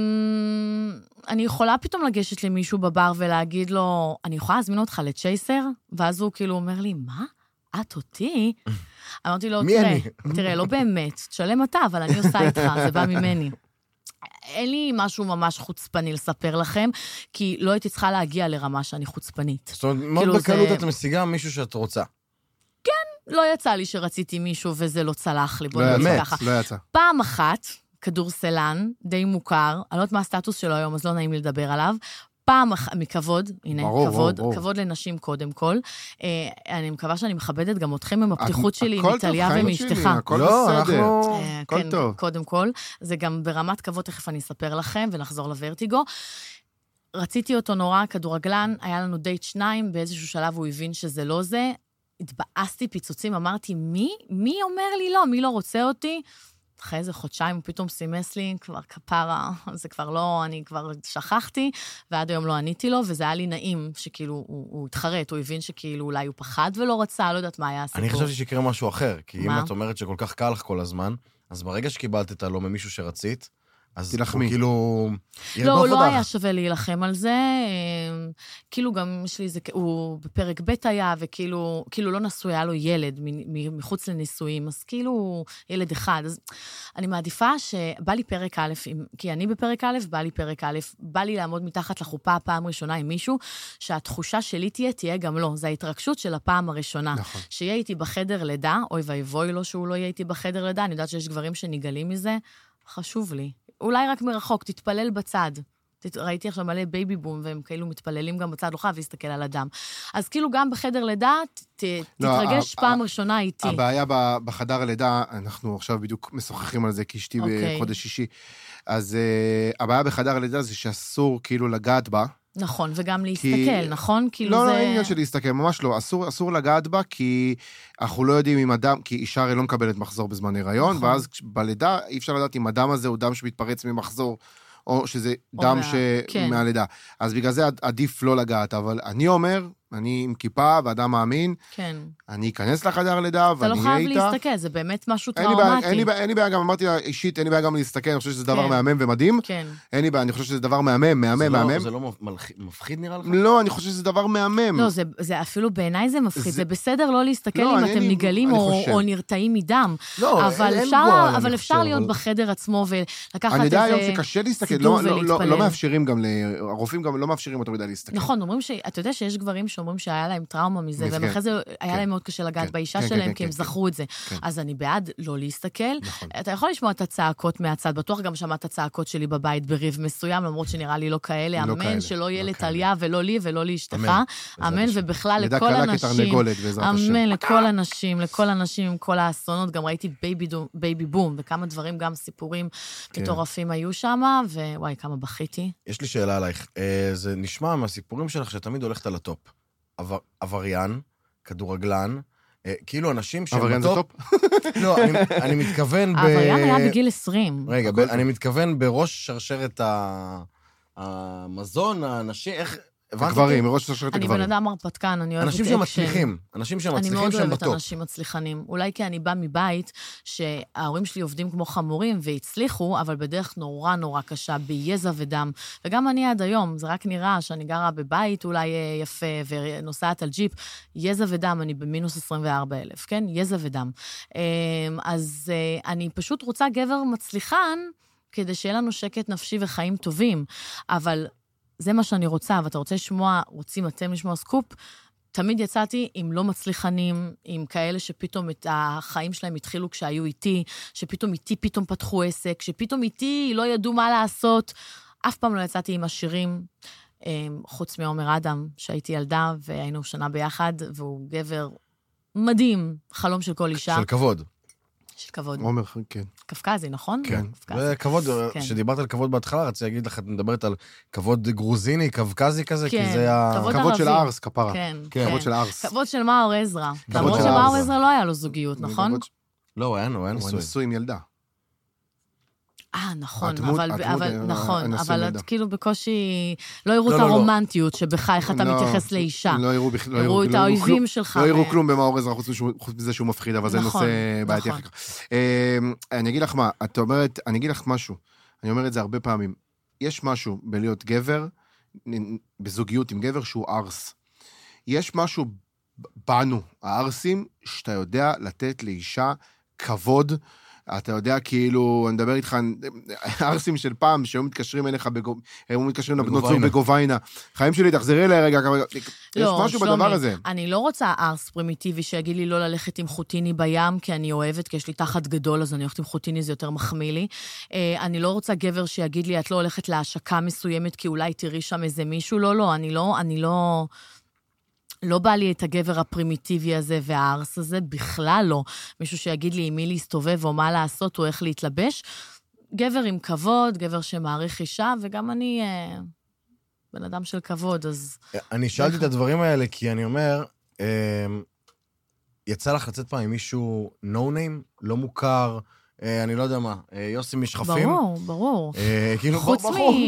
אני יכולה פתאום לגשת למישהו בבר ולהגיד לו, אני יכולה להזמין אותך לצ'ייסר? ואז הוא כאילו אומר לי, מה? את אותי? אמרתי לו, תראה, לא באמת, תשלם אתה, אבל אני עושה איתך, זה בא ממני. אין לי משהו ממש חוצפני לספר לכם, כי לא הייתי צריכה להגיע לרמה שאני חוצפנית. זאת אומרת, מאוד בקלות את משיגה מישהו שאת רוצה. כן, לא יצא לי שרציתי מישהו וזה לא צלח לי. לא יצא. פעם אחת, כדורסלן, די מוכר, אני לא יודעת מה הסטטוס שלו היום, אז לא נעים לי לדבר עליו, פעם מכבוד, הנה, כבוד לנשים קודם כל. אני מקווה שאני מכבדת גם אתכם עם הפתיחות שלי, עם איטליה ומשתך. הכל בסדר, הכל טוב. קודם כל, זה גם ברמת כבוד, תכף אני אספר לכם, ונחזור לוורטיגו. רציתי אותו נורא, כדורגלן, היה לנו דייט 2, באיזשהו שלב הוא הבין שזה לא זה, התבאסתי פיצוצים, אמרתי, מי אומר לי לא? מי לא רוצה אותי? אחרי איזה חודשיים הוא פתאום סימס לי, כבר כפרה, זה כבר לא, אני כבר שכחתי, ועד היום לא עניתי לו, וזה היה לי נעים, שכאילו הוא התחרט, הוא הבין שכאילו אולי הוא פחד ולא רצה, לא יודעת מה היה הסיפור. אני חשבתי שיקרה משהו אחר, כי אם את אומרת שכל כך קל לך כל הזמן, אז ברגע שקיבלת את הלא ממישהו שרצית, אז הוא כאילו... לא היה שווה להילחם על זה, כאילו גם יש לי איזה, הוא בפרק ב' היה, וכאילו לא נשוי, היה לו ילד מחוץ לנישואים, אז כאילו ילד אחד, אז אני מעדיפה שבא לי פרק א', כי אני בפרק א', בא לי פרק א', בא לי לעמוד מתחת לחופה הפעם ראשונה עם מישהו, שהתחושה שלי תהיה גם לא, זה ההתרגשות של הפעם הראשונה, שיהיה איתי בחדר לידה, אוי ואבוי לו שהוא לא יהיה איתי בחדר לידה, אני יודעת שיש גברים שניגלים מזה, חשוב לי. אולי רק מרחוק, תתפלל בצד. ראיתי עכשיו מלא בייבי בום, והם כאילו מתפללים גם בצד, לא חייב להסתכל על אדם. אז כאילו גם בחדר לידה, תתרגש פעם ראשונה איתי. הבעיה בחדר לידה, אנחנו עכשיו בדיוק משוחחים על זה, כי אשתי בחודש שישי, אז הבעיה בחדר לידה זה שאסור כאילו לגעת בה. נכון, וגם להסתכל, נכון? לא, אין עניין של להסתכל, ממש לא. אסור לגעת בה, כי אנחנו לא יודעים אם אדם, כי אישה הרי לא מקבלת מחזור בזמן הריון, ואז בלידה אי אפשר לדעת אם הדם הזה הוא דם שמתפרץ ממחזור, או שזה דם מהלידה. אז בגלל זה עדיף לא לגעת, אבל אני אומר, אני עם כיפה ואדם מאמין, אני אכנס לחדר לידה ואני אהיה איתה. אתה לא חייב להסתכל, זה באמת משהו טראומטי. אין לי בעיה, גם אמרתי לה אישית, אין לי בעיה גם להסתכל, אני חושב שזה דבר מהמם ומדהים. אין לי בעיה, אני חושב שזה דבר מהמם. זה לא מפחיד נראה לך? לא, אני חושב שזה דבר מהמם. לא, זה אפילו בעיניי זה מפחיד, זה בסדר לא להסתכל אם אתם ניגלים או נרתעים מדם. אבל אפשר להיות בחדר עצמו ולקחת אני יודע היום שקשה להסתכל, לא מאפשרים גם, הרופאים גם לא מאפשרים אותו מדי להסתכל. נכון, אומרים אתה יודע שיש גברים שאומרים שהיה להם טראומה מזה, ואחרי זה היה להם מאוד קשה לגעת באישה שלהם, כי הם זכרו את זה. אז אני בעד לא להסתכל. אתה יכול לשמוע את הצעקות מהצד, בטוח גם שמעת הצעקות שלי בבית בריב מסוים, למרות שנראה לי לא כאלה, אמן שלא יהיה לטליה ולא לי ולא לאשתך, אמן ובכלל לכל אנשים, אמן לכל אנשים עם כל האסונות, גם ראיתי בייבי בום, וכמה דברים, גם סיפורים מטורפים היו שם, ווואי, כמה בכיתי. יש לי שאלה עלייך, זה נשמע מהסיפורים שלך שתמיד הולכת על הטופ. עבריין, כדורגלן, כאילו אנשים שהם עבריין זה טופ? לא, אני מתכוון עבריין היה בגיל 20. רגע, אני מתכוון בראש שרשרת המזון, האנשים, איך... הגברים, מראש שרשרת הגברים. אני בן אדם הרפתקן, אני אוהבת אנשים שמצליחים, אני מאוד שהם אוהבת בטופ. אנשים מצליחנים. אולי כי אני באה מבית שההורים שלי עובדים כמו חמורים והצליחו, אבל בדרך נורא נורא קשה, ביזע ודם. וגם אני עד היום, זה רק נראה שאני גרה בבית אולי יפה ונוסעת על ג'יפ, יזע ודם, אני במינוס 24,000, כן? יזע ודם. אז אני פשוט רוצה גבר מצליחן, כדי שיהיה לנו שקט נפשי וחיים טובים. אבל זה מה שאני רוצה, ואתה רוצה לשמוע, רוצים אתם לשמוע סקופ, תמיד יצאתי עם לא מצליחנים, עם כאלה שפתאום את החיים שלהם התחילו כשהיו איתי, שפתאום איתי פתאום פתחו עסק, שפתאום איתי לא ידעו מה לעשות. אף פעם לא יצאתי עם עשירים, חוץ מעומר אדם, שהייתי ילדה, והיינו שנה ביחד, והוא גבר מדהים, חלום של כל אישה. של כבוד. של כבוד. עומר, כן. קפקזי, נכון? כן. וכבוד, כשדיברת על כבוד בהתחלה, רציתי להגיד לך, את מדברת על כבוד גרוזיני, קווקזי כזה, כי זה כבוד של הארס, כפרה. כן. כבוד של הארס. כבוד של מאור עזרא. למרות שמאור עזרא לא היה לו זוגיות, נכון? לא, הוא היה נשוי. הוא נשוי עם ילדה. נכון, הדמות, נכון, הנשיא אבל מידע. את כאילו בקושי, לא יראו את הרומנטיות שבך, איך אתה מתייחס לאישה. לא יראו את האויבים שלך. לא יראו כלום במאור עזרא, חוץ מזה שהוא מפחיד, אבל זה נושא בעייתי אחר. אני אגיד לך מה, את אומרת, אני אגיד לך משהו, אני אומר את זה הרבה פעמים, יש משהו בלהיות גבר, בזוגיות עם גבר שהוא ארס. יש משהו בנו, הארסים, שאתה יודע לתת לאישה כבוד, אתה יודע, כאילו, אני מדבר איתך, הארסים של פעם, שהיו מתקשרים אליך, הם מתקשרים לבנות זוג בגוביינה. חיים שלי, תחזרי אליי רגע, יש משהו בדבר הזה. אני לא רוצה ארס פרימיטיבי שיגיד לי לא ללכת עם חוטיני בים, כי אני אוהבת, כי יש לי תחת גדול, אז אני הולכת עם חוטיני, זה יותר מחמיא לי. אני לא רוצה גבר שיגיד לי, את לא הולכת להשקה מסוימת, כי אולי תראי שם איזה מישהו, לא, אני לא בא לי את הגבר הפרימיטיבי הזה והארס הזה, בכלל לא. מישהו שיגיד לי עם מי להסתובב או מה לעשות או איך להתלבש. גבר עם כבוד, גבר שמעריך אישה, וגם אני בן אדם של כבוד, אז... אני שאלתי את הדברים האלה כי אני אומר, יצא לך לצאת פעם עם מישהו no name, לא מוכר, אני לא יודע מה, יוסי משחפים. ברור. כאילו, חוץ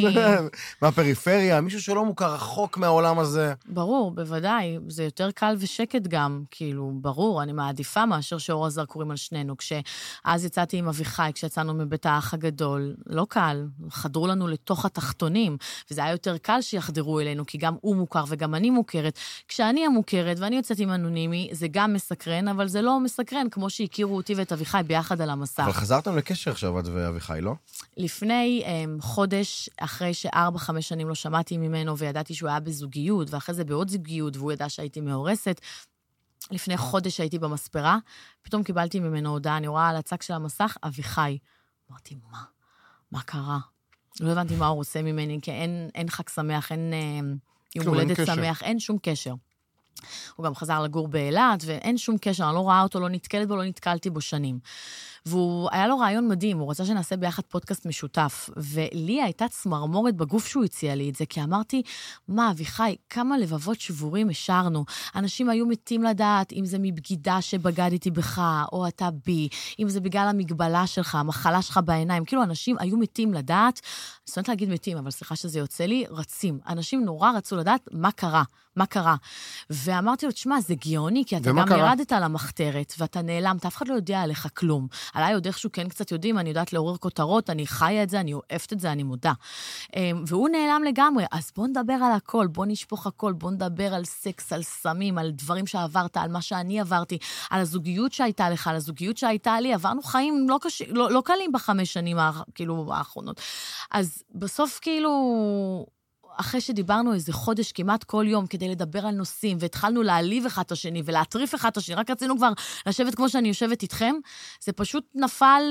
מהפריפריה, מישהו שלא מוכר רחוק מהעולם הזה. ברור, בוודאי. זה יותר קל ושקט גם, כאילו, ברור, אני מעדיפה מאשר שאור הזרקורים על שנינו. כשאז יצאתי עם אביחי, כשיצאנו מבית האח הגדול, לא קל, חדרו לנו לתוך התחתונים, וזה היה יותר קל שיחדרו אלינו, כי גם הוא מוכר וגם אני מוכרת. כשאני המוכרת ואני יוצאת עם אנונימי, זה גם מסקרן, אבל זה לא מסקרן, כמו שהכירו אותי ואת אביחי ביחד על המסך. אבל חזרתם לקשר עכשיו, את ואביחי, לא? לפני חודש, אחרי ש4-5 שנים לא שמעתי ממנו, וידעתי שהוא היה בזוגיות, ואחרי זה בעוד זוגיות, והוא ידע שהייתי מאורסת, לפני חודש הייתי במספרה, פתאום קיבלתי ממנו הודעה, אני רואה על הצג של המסך, אביחי. אמרתי, מה קרה? לא הבנתי מה הוא רוצה ממני, כי אין חג שמח, אין יום הולדת שמח, אין שום קשר. הוא גם חזר לגור באילת, ואין שום קשר, אני לא רואה אותו, לא נתקלת בו, לא נתקלתי בו שנים. והוא, היה לו רעיון מדהים, הוא רצה שנעשה ביחד פודקאסט משותף, ולי הייתה צמרמורת בגוף שהוא הציע לי את זה, כי אמרתי, מה, אביחי, כמה לבבות שבורים השארנו, אנשים היו מתים לדעת, אם זה מבגידה שבגדתי בך, או אתה בי, אם זה בגלל המגבלה שלך, המחלה שלך בעיניים, כאילו אנשים היו מתים לדעת, אני שונאת להגיד מתים, אבל סליחה שזה יוצא לי, רצים. אנשים נורא רצו לדעת מה קרה. ואמרתי לו, תשמע, זה גאוני, כי אתה גם ירדת על המחתרת, ואתה נעלמת, אף אחד לא יודע עליך כלום. עליי עוד איכשהו כן קצת יודעים, אני יודעת לעורר כותרות, אני חיה את זה, אני אוהבת את זה, אני מודה. והוא נעלם לגמרי, אז בוא נדבר על הכל, בוא נשפוך הכל, בוא נדבר על סקס, על סמים, על דברים שעברת, על מה שאני עברתי, על הזוגיות שהייתה לך, על הזוגיות שהייתה לי, עברנו חיים לא קלים ב5 שנים כאילו האחרונות. אז בסוף כאילו... אחרי שדיברנו איזה חודש כמעט כל יום כדי לדבר על נושאים, והתחלנו להעליב אחד את השני ולהטריף אחד את השני, רק רצינו כבר לשבת כמו שאני יושבת איתכם, זה פשוט נפל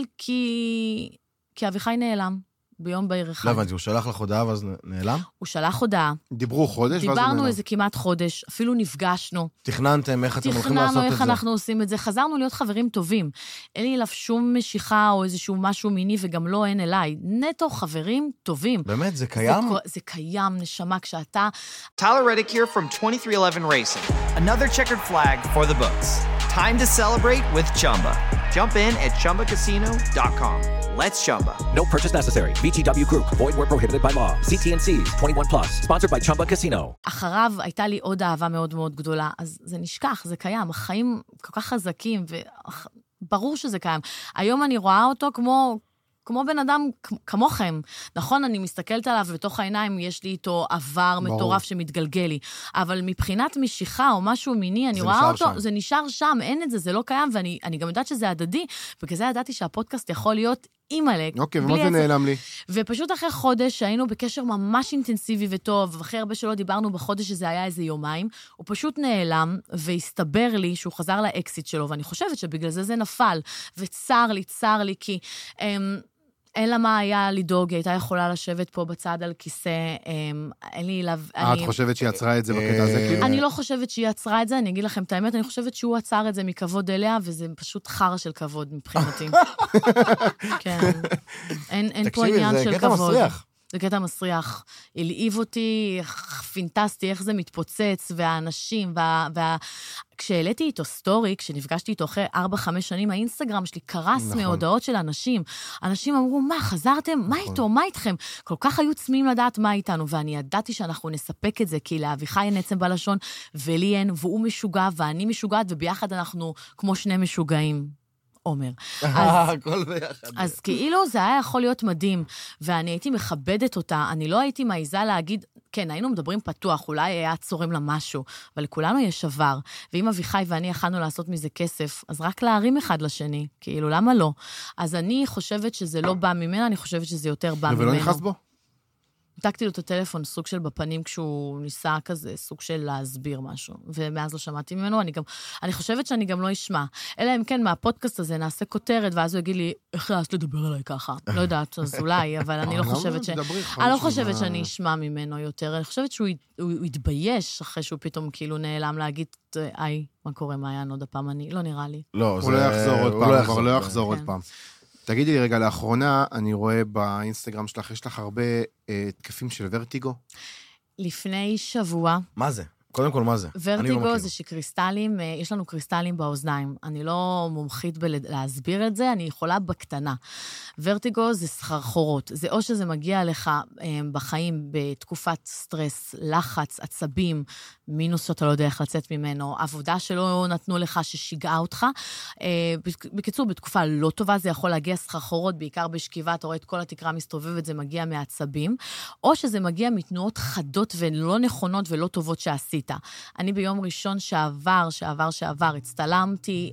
כי אביחי נעלם ביום בהיר אחד. לא הבנתי, הוא שלח לך הודעה ואז נעלם? הוא שלח הודעה. דיברו חודש? דיברנו איזה כמעט חודש, אפילו נפגשנו. תכננתם איך אתם הולכים לעשות את זה? תכננו איך אנחנו עושים את זה, חזרנו להיות חברים טובים. אין לי אליו שום משיכה או איזשהו משהו מיני, וגם לא אין אליי. נטו חברים טובים. באמת, זה קיים? זה קיים, נשמה, כשאתה... Tyler Reddick here from 2311 Racing. Another checkered flag for the books. Time to celebrate with Chumba. Jump in at ChumbaCasino.com. Let's Chumba. No purchase necessary. VGW Group. Void where prohibited by law. CT&Cs. 21 plus. Sponsored by Chumba Casino. אחריו הייתה לי עוד אהבה מאוד מאוד גדולה, אז זה נשכח, זה קיים. החיים כל כך חזקים, וברור שזה קיים. היום אני רואה אותו כמו בן אדם כמוכם. נכון, אני מסתכלת עליו, ובתוך העיניים יש לי איתו עבר מטורף שמתגלגל לי. אבל מבחינת משיכה או משהו מיני, אני רואה אותו, זה נשאר שם, אין את זה, זה לא קיים, ואני גם יודעת שזה הדדי, בגלל זה ידעתי שהפודקאסט יכול להיות אימא'לה. אוקיי, ומה זה נעלם לי? ופשוט אחרי חודש, שהיינו בקשר ממש אינטנסיבי וטוב, ואחרי הרבה שלא דיברנו בחודש שזה היה איזה יומיים, הוא פשוט נעלם, והסתבר לי שהוא חזר לאקסיט שלו, ואני חושבת שבגלל זה נפל, וצר לי, כי... אין לה מה היה לדאוג, היא הייתה יכולה לשבת פה בצד על כיסא, אין לי אליו... את חושבת שהיא עצרה את זה בקטע הזה? אני לא חושבת שהיא עצרה את זה, אני אגיד לכם את האמת, אני חושבת שהוא עצר את זה מכבוד אליה, וזה פשוט חרא של כבוד מבחינתי. כן. אין פה עניין של כבוד. זה קטע מסריח. הלהיב אותי, פינטסטי, איך זה מתפוצץ, והאנשים, כשהעליתי איתו סטורי, כשנפגשתי איתו אחרי 4-5 שנים, האינסטגרם שלי קרס מהודעות של אנשים. אנשים אמרו, מה, חזרתם? מה איתו? מה איתכם? כל כך היו צמאים לדעת מה איתנו, ואני ידעתי שאנחנו נספק את זה, כי לאביחי אין עצם בלשון, ולי אין, והוא משוגע, ואני משוגעת, וביחד אנחנו כמו שני משוגעים. עומר. הכל ביחד. אז כאילו זה היה יכול להיות מדהים, ואני הייתי מכבדת אותה, אני לא הייתי מעיזה להגיד, כן, היינו מדברים פתוח, אולי היה צורם לה משהו, אבל לכולנו יש עבר, ואם אביחי ואני יכלנו לעשות מזה כסף, אז רק להרים אחד לשני, כאילו, למה לא? אז אני חושבת שזה לא בא ממנה, אני חושבת שזה יותר בא ממנו. ולא נכנס בו? נתקתי לו את הטלפון, סוג של בפנים, כשהוא ניסה כזה, סוג של להסביר משהו, ומאז לא שמעתי ממנו, אני חושבת שאני גם לא אשמע. אלא אם כן, מהפודקאסט הזה נעשה כותרת, ואז הוא יגיד לי, איך לעשות לדבר עליי ככה? לא יודעת, אז אולי, אבל אני לא חושבת שאני אשמע ממנו יותר, אני חושבת שהוא יתבייש, אחרי שהוא פתאום כאילו נעלם להגיד, היי, מה קורה, מעיין, עוד הפעם, אני, לא נראה לי. הוא לא יחזור עוד פעם, כבר לא יחזור עוד פעם. תגידי לי רגע, לאחרונה אני רואה באינסטגרם שלך, יש לך הרבה תקפים של ורטיגו? לפני שבוע. מה זה? קודם כל, מה זה? ורטיגו זה שקריסטלים, יש לנו קריסטלים באוזניים. אני לא מומחית להסביר את זה, אני יכולה בקטנה. ורטיגו זה סחרחורות. זה או שזה מגיע לך בחיים בתקופת סטרס, לחץ, עצבים, מינוס שאתה לא יודע איך לצאת ממנו, עבודה שלא נתנו לך ששיגעה אותך. בקיצור, בתקופה לא טובה זה יכול להגיע סחרחורות, בעיקר בשכיבה, אתה רואה את כל התקרה מסתובבת, זה מגיע מעצבים, או שזה מגיע מתנועות חדות ולא נכונות ולא טובות שעשית. אני ביום ראשון שעבר, הצטלמתי,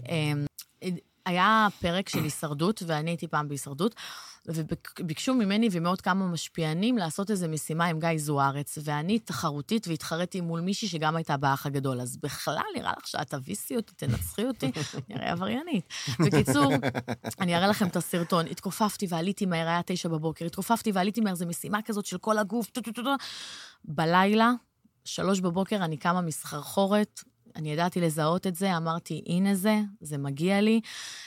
היה פרק של הישרדות, ואני הייתי פעם בהישרדות, וביקשו ממני ומאוד כמה משפיענים לעשות איזו משימה עם גיא זוארץ, ואני תחרותית והתחרתי מול מישהי שגם הייתה באח הגדול, אז בכלל נראה לך שאת תביסי אותי, תנצחי אותי, נראה עבריינית. בקיצור, אני אראה לכם את הסרטון, התכופפתי ועליתי מהר, היה 9 בבוקר, התכופפתי ועליתי מהר, זו משימה כזאת של כל הגוף, בלילה, 3 בבוקר, אני קמה מסחרחורת, אני ידעתי לזהות את זה, אמרתי, הנה זה מגיע לי.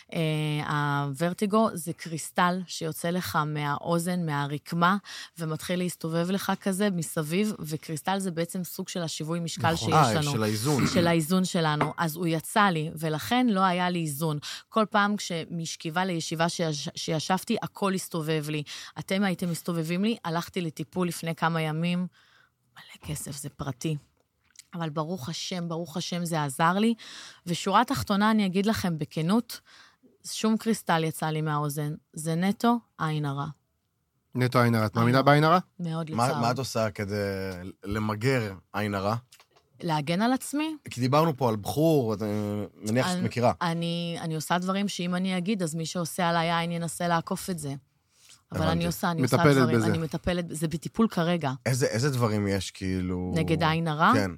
הוורטיגו זה קריסטל שיוצא לך מהאוזן, מהרקמה, ומתחיל להסתובב לך כזה מסביב, וקריסטל זה בעצם סוג של השיווי משקל שיש לנו. של האיזון. של האיזון שלנו. אז הוא יצא לי, ולכן לא היה לי איזון. כל פעם כשמשכיבה לישיבה שישבתי, הכל הסתובב לי. אתם הייתם מסתובבים לי, הלכתי לטיפול לפני כמה ימים, מלא כסף, זה פרטי. אבל ברוך השם זה עזר לי, ושורה תחתונה אני אגיד לכם בכנות, שום קריסטל יצא לי מהאוזן, זה נטו עין הרע. נטו עין הרע, את מאמינה בעין הרע? מאוד לצער. מה את עושה כדי למגר עין הרע? להגן על עצמי? כי דיברנו פה על בחור, מניח שאת מכירה. אני עושה דברים שאם אני אגיד, אז מי שעושה עליי עין ינסה לעקוף את זה. אבל אני עושה דברים, אני מטפלת, זה בטיפול כרגע. איזה דברים יש, כאילו... נגד עין הרע? כן.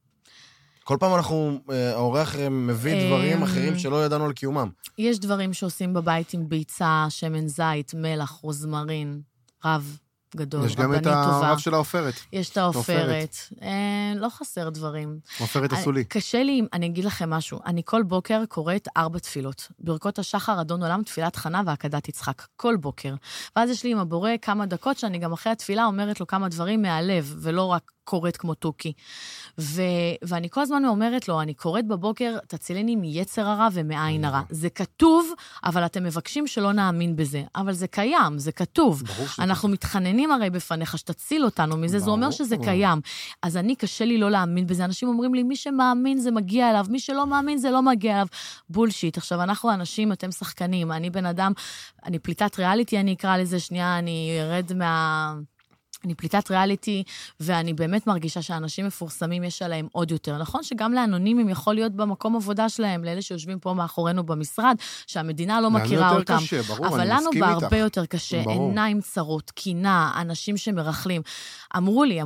כל פעם האורח מביא דברים אחרים שלא ידענו על קיומם. יש דברים שעושים בבית עם ביצה, שמן זית, מלח, רוזמרין, רב גדול, יש גם את הרב של האופרת. יש את האופרת. לא חסר דברים. האופרת עשו לי. קשה לי, אני אגיד לכם משהו, אני כל בוקר קוראת 4 תפילות. ברכות השחר, אדון עולם, תפילת חנה והקדת יצחק. כל בוקר. ואז יש לי עם הבורא כמה דקות שאני גם אחרי התפילה אומרת לו כמה דברים מהלב, ולא רק קוראת כמו טוקי. ואני כל הזמן אומרת לו, אני קוראת בבוקר, תצילני מיצר הרע ומעין הרע. זה כתוב, אבל אתם מבקשים שלא נאמין בזה. אבל זה קיים, זה כתוב. אנחנו מתחננים הרי בפניך שתציל אותנו מזה, זה אומר שזה קיים. אז אני קשה לי לא להאמין בזה. אנשים אומרים לי, מי שמאמין זה מגיע אליו, מי שלא מאמין זה לא מגיע אליו. בולשיט. עכשיו, אנחנו אנשים, אתם שחקנים, אני בן אדם, אני פליטת ריאליטי, אני אקרא לזה שנייה, אני ארד אני פליטת ריאליטי, ואני באמת מרגישה שאנשים מפורסמים יש עליהם עוד יותר. נכון שגם לאנונימים יכול להיות במקום עבודה שלהם, לאלה שיושבים פה מאחורינו במשרד, שהמדינה לא מכירה אותם. קשה, ברור, אבל לנו בהרבה יותר קשה, עיניים צרות, קינה, אנשים שמרחלים. אמרו לי,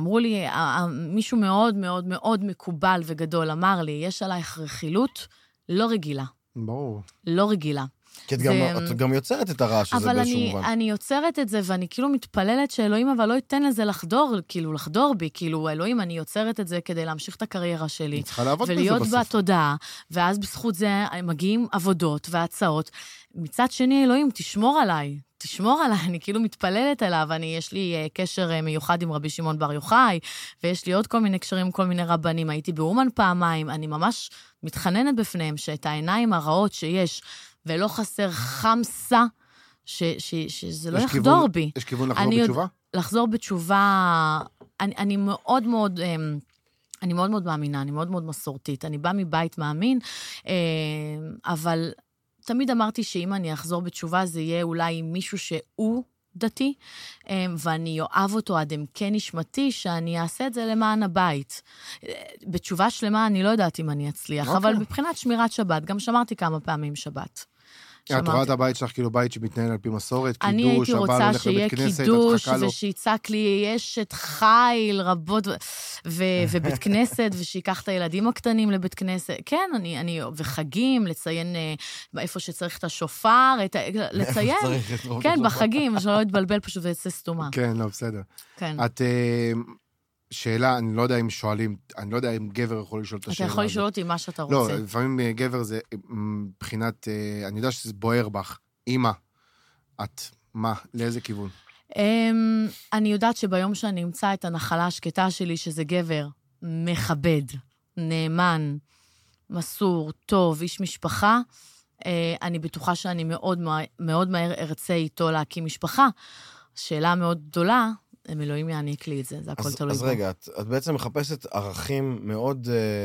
מישהו מאוד מאוד מאוד מקובל וגדול, אמר לי, יש עלייך רכילות לא רגילה. ברור. לא רגילה. כי את גם יוצרת את הרעש הזה באיזשהו מובן. אבל אני יוצרת את זה, ואני כאילו מתפללת שאלוהים אבל לא ייתן לזה לחדור בי, כאילו, אלוהים, אני יוצרת את זה כדי להמשיך את הקריירה שלי. צריכה לעבוד בזה ולהיות בסוף. בתודעה, ואז בזכות זה מגיעים עבודות והצעות. מצד שני, אלוהים, תשמור עליי. תשמור עליי, אני כאילו מתפללת עליו, יש לי קשר מיוחד עם רבי שמעון בר יוחאי, ויש לי עוד כל מיני קשרים עם כל מיני רבנים, הייתי באומן פעמיים, אני ממש מתחננת בפניהם שאת העיניים הרעות שיש, ולא חסר חמסה, שזה לא יחדור בי. יש כיוון לחזור בתשובה? לחזור בתשובה, אני מאוד מאוד... אני מאוד מאוד מאמינה, אני מאוד מאוד מסורתית, אני באה מבית מאמין, אבל תמיד אמרתי שאם אני אחזור בתשובה, זה יהיה אולי מישהו שהוא דתי, ואני אוהב אותו עד עמקי נשמתי, שאני אעשה את זה למען הבית. בתשובה שלמה אני לא יודעת אם אני אצליח, אבל מבחינת שמירת שבת, גם שמרתי כמה פעמים שבת. את רואה את הבית שלך כאילו בית שמתנהל על פי מסורת, קידוש, אני הייתי רוצה שיהיה קידוש, לו... ושיצק לי אשת חיל רבות, ובית כנסת, ושיקח את הילדים הקטנים לבית כנסת. כן, וחגים, לציין איפה שצריך את השופר, לציין, כן, בחגים, שלא יתבלבל פשוט ויצא סתומה. כן, לא, בסדר. כן. את... שאלה, אני לא יודע אם שואלים, אני לא יודע אם גבר יכול לשאול את השאלה. אתה יכול לשאול אותי מה שאתה רוצה. לא, לפעמים גבר זה מבחינת, אני יודע שזה בוער בך. אמא, את, מה, לאיזה כיוון? אני יודעת שביום שאני אמצא את הנחלה השקטה שלי, שזה גבר מכבד, נאמן, מסור, טוב, איש משפחה, אני בטוחה שאני מאוד מהר ארצה איתו להקים משפחה. שאלה מאוד גדולה, אלוהים יעניק לי את זה, זה הכל תלוי. אז רגע, את בעצם מחפשת ערכים מאוד,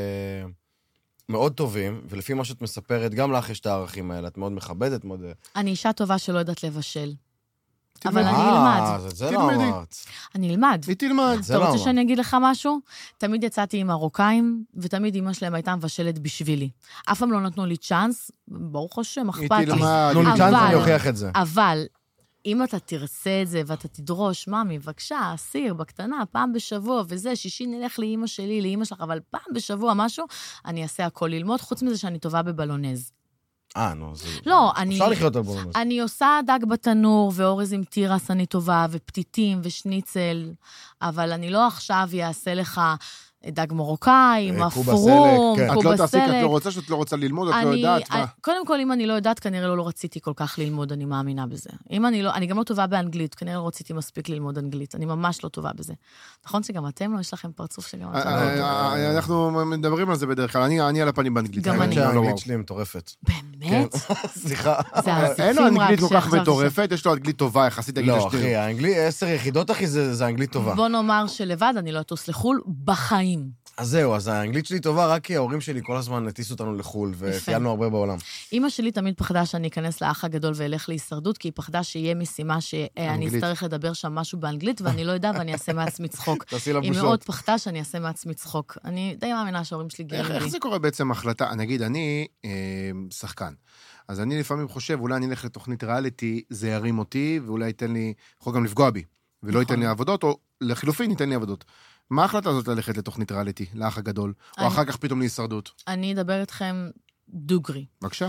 מאוד טובים, ולפי מה שאת מספרת, גם לך יש את הערכים האלה, את מאוד מכבדת, מאוד... אני אישה טובה שלא יודעת לבשל. אבל אני אלמד. זה לא אמרת. אני אלמד. היא תלמד. אתה רוצה שאני אגיד לך משהו? תמיד יצאתי עם מרוקאים, ותמיד אמא שלהם הייתה מבשלת בשבילי. אף פעם לא נתנו לי צ'אנס, ברוך השם, אכפת לי. תנו לי צ'אנס, אני אוכיח את זה. אבל... אם אתה תרצה את זה ואתה תדרוש, ממי, בבקשה, אסיר, בקטנה, פעם בשבוע, וזה, שישי נלך לאמא שלי, לאמא שלך, אבל פעם בשבוע משהו, אני אעשה הכל ללמוד, חוץ מזה שאני טובה בבלונז. נו, זה... לא, אפשר לחיות על בלונז. אני עושה דג בתנור, ואורז עם תירס אני טובה, ופתיתים ושניצל, אבל אני לא עכשיו אעשה לך... דג מרוקאי, מפרום, את לא תעשי, את לא רוצה, שאת לא רוצה ללמוד, את לא יודעת. קודם כל, אם אני לא יודעת, כנראה לא רציתי כל כך ללמוד, אני מאמינה בזה. אני גם לא טובה באנגלית, כנראה לא רציתי מספיק ללמוד אנגלית, אני ממש לא טובה בזה. נכון שגם אתם לא, יש לכם פרצוף שגם אתם לא טובה. אנחנו מדברים על זה בדרך כלל, אני על הפנים באנגלית. גם אני. האנגלית שלי מטורפת. באמת? סליחה. אין לו אנגלית כל כך מטורפת, יש לו אנגלית טובה, יחסית אנגלית לא, אחי, האנגלית, 10 יחידות, אחי, זה אנגלית טובה. בוא נאמר שלבד אני לא אטוס לחו"ל בחיים. אז זהו, אז האנגלית שלי טובה, רק כי ההורים שלי כל הזמן נטיסו אותנו לחו"ל, וטיילנו הרבה בעולם. אמא שלי תמיד פחדה שאני אכנס לאח הגדול ואלך להישרדות, כי היא פחדה שיהיה משימה שאני אצטרך לדבר שם משהו באנגלית, ואני לא יודע, ואני אעשה מעצמי צחוק. היא מאוד פחדה שאני אעשה מעצמי צחוק. אני די מאמינה שההורים שלי גאים לי. איך זה קורה בעצם החלטה? נגיד, אני שחקן. אז אני לפעמים חושב, אולי אני אלך לתוכנית ריאליטי, זה ירים אותי, ואולי ייתן לי, יכול גם לפגוע בי, ולא ייתן לי עבודות, או לחילופין ייתן לי עבודות. מה ההחלטה הזאת ללכת לתוכנית ריאליטי, לאח הגדול, או אחר כך פתאום להישרדות? אני אדבר איתכם דוגרי. בבקשה.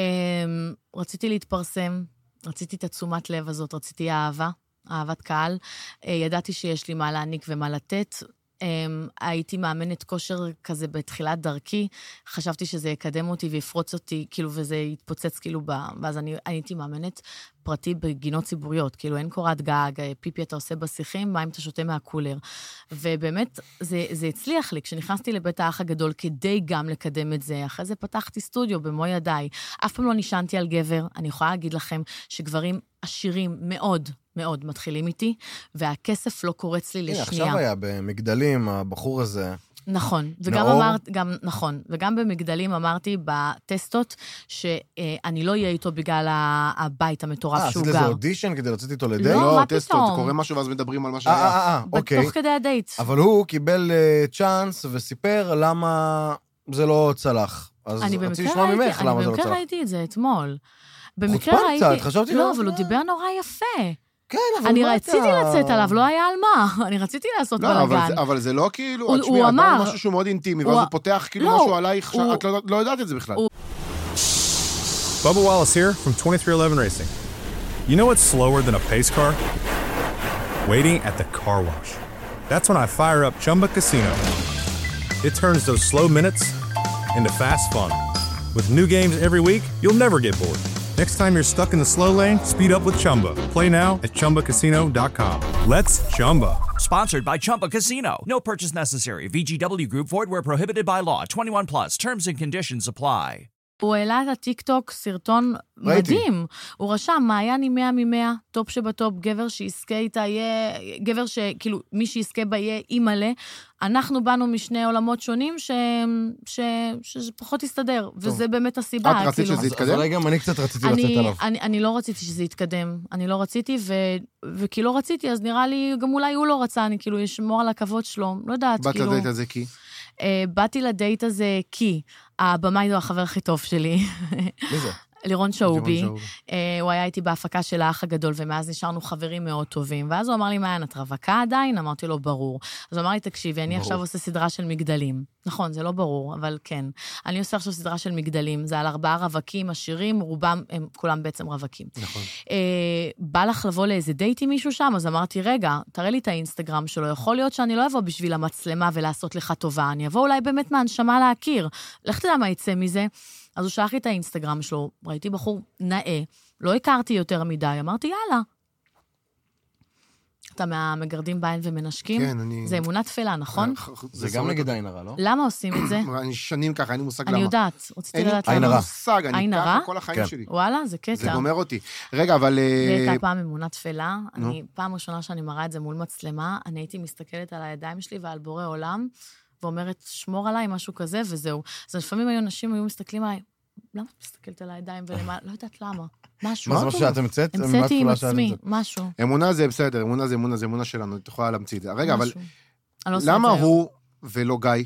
רציתי להתפרסם, רציתי את התשומת לב הזאת, רציתי אהבת קהל. ידעתי שיש לי מה להעניק ומה לתת. הייתי מאמנת כושר כזה בתחילת דרכי, חשבתי שזה יקדם אותי ויפרוץ אותי, כאילו, וזה יתפוצץ כאילו, ואז אני הייתי מאמנת פרטי בגינות ציבוריות, כאילו אין קורת גג, פיפי אתה עושה בשיחים, מים אתה שותה מהקולר, ובאמת זה הצליח לי, כשנכנסתי לבית האח הגדול כדי גם לקדם את זה, אחרי זה פתחתי סטודיו במו ידיי, אף פעם לא נשענתי על גבר, אני יכולה להגיד לכם שגברים עשירים מאוד, מאוד מתחילים איתי, והכסף לא קורץ לי לשנייה. עכשיו היה במגדלים, הבחור הזה... נכון, וגם במגדלים אמרתי בטסטות, שאני לא אהיה איתו בגלל הבית המטורף שהוא גר. עשית איזה אודישן כדי לצאת איתו לדייט? לא, מה פתאום? טסטות, קורא משהו ואז מדברים על מה שהיה. אוקיי. בתוך כדי הדייט. אבל הוא קיבל צ'אנס וסיפר למה זה לא צלח. אז רציתי לשמוע ממך למה זה לא צלח. אני במקרה ראיתי את זה אתמול. חוצפן קצת, חשבתי... לא, אבל הוא דיבר נורא יפה. כן, אבל אני רציתי לצאת עליו, לא היה על מה. אני רציתי לעשות בלגן. אבל זה לא כאילו, הוא אמר משהו שהוא מאוד אינטימי, ואז הוא פותח כאילו משהו עלייך, את לא יודעת את זה בכלל. Bubba Wallace here from 2311 Racing. You know what's slower than a pace car? Waiting at the car wash. That's when I fire up Chumba Casino. It turns those slow minutes into fast fun. With new games every week, you'll never get bored. Next time you're stuck in the slow lane, speed up with Chumba. Play now at ChumbaCasino.com. Let's Chumba. Sponsored by Chumba Casino. No purchase necessary. VGW Group. Void where prohibited by law. 21 plus. Terms and conditions apply. הוא העלה את הטיק-טוק סרטון מדהים. הוא רשם, מעיין עם 100 מ-100, טופ שבטופ, גבר שיזכה איתה יהיה, גבר שכאילו מי שיזכה בה יהיה אי מלא. אנחנו באנו משני עולמות שונים שזה פחות יסתדר, וזה באמת הסיבה. את רצית שזה יתקדם? אז אולי גם אני קצת רציתי לצאת עליו. אני לא רציתי שזה יתקדם. אני לא רציתי, וכי לא רציתי, אז נראה לי, גם אולי הוא לא רצה, אני כאילו אשמור על הכבוד שלו. לא יודעת, באת כאילו... לדייט הזה כי? באתי לדייט הזה כי הבמאי הוא החבר הכי טוב שלי. מי זה? לירון שאובי. הוא היה איתי בהפקה של האח הגדול, ומאז נשארנו חברים מאוד טובים. ואז הוא אמר לי, מעיין, את רווקה עדיין? אמרתי לו, ברור. אז הוא אמר לי, תקשיבי, אני עכשיו עושה סדרה של מגדלים. נכון, זה לא ברור, אבל כן. אני עושה עכשיו סדרה של מגדלים. זה על 4 רווקים עשירים, רובם, הם כולם בעצם רווקים. נכון. בא לך לבוא לאיזה דייט עם מישהו שם, אז אמרתי, רגע, תראה לי את האינסטגרם שלו. יכול להיות שאני לא אבוא בשביל המצלמה ולעשות לך טובה. אני אבוא אולי באמת מהנשמה להכיר. לך תדע מה יצא מזה. אז הוא שלח לי את האינסטגרם שלו, ראיתי בחור נאה, לא הכרתי יותר מדי, אמרתי, יאללה. אתה מהמגרדים בעין ומנשקים? כן, אני... זה אמונה תפלה, נכון? זה גם נגד עין הרע, לא? למה עושים את זה? אני שנים ככה, אין לי מושג למה. אני יודעת, רציתי לדעת למה. אין לי למה. מושג, אני ככה כל החיים שלי. וואלה, זה קטע. זה גומר אותי. רגע, אבל... לי הייתה פעם אמונה תפלה, פעם ראשונה שאני מראה את זה מול מצלמה, אני הייתי מסתכלת על הידיים שלי ועל בורא עולם, ואומרת, שמור עליי, משהו כזה, וזהו. אז לפעמים אנשים היו מסתכלים עליי, למה את מסתכלת על הידיים ולמה? לא יודעת למה. משהו. מה זה מה שאת המצאת? המצאתי עם עצמי, משהו. אמונה זה בסדר, אמונה זה אמונה שלנו, את יכולה להמציא את זה. רגע, אבל למה הוא ולא גיא?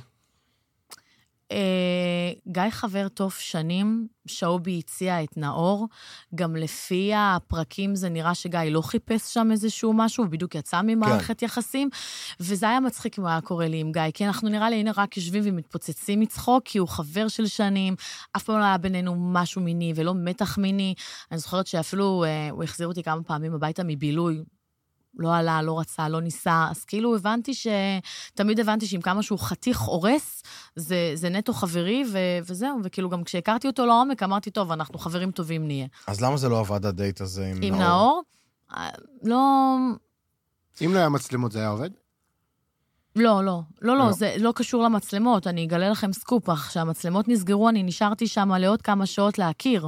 גיא חבר טוב שנים, שאובי הציע את נאור, גם לפי הפרקים זה נראה שגיא לא חיפש שם איזשהו משהו, הוא בדיוק יצא ממערכת יחסים, וזה היה מצחיק אם הוא היה קורא לי עם גיא, כי אנחנו נראה לי, הנה רק יושבים ומתפוצצים מצחוק, כי הוא חבר של שנים, אף פעם לא היה בינינו משהו מיני, ולא מתח מיני, אני זוכרת שאפילו הוא החזיר אותי כמה פעמים הביתה מבילוי, לא עלה, לא רצה, לא ניסה, אז כאילו תמיד הבנתי שעם כמה שהוא חתיך הורס, זה נטו חברי, וזהו, וכאילו גם כשהכרתי אותו לעומק, אמרתי, טוב, אנחנו חברים טובים נהיה. אז למה זה לא עבד הדייט הזה עם נאור? עם נאור? לא... אם לא היה מצלמות, זה היה עובד? לא, זה לא קשור למצלמות, אני אגלה לכם סקופ, כשהמצלמות נסגרו, אני נשארתי שם לעוד כמה שעות להכיר.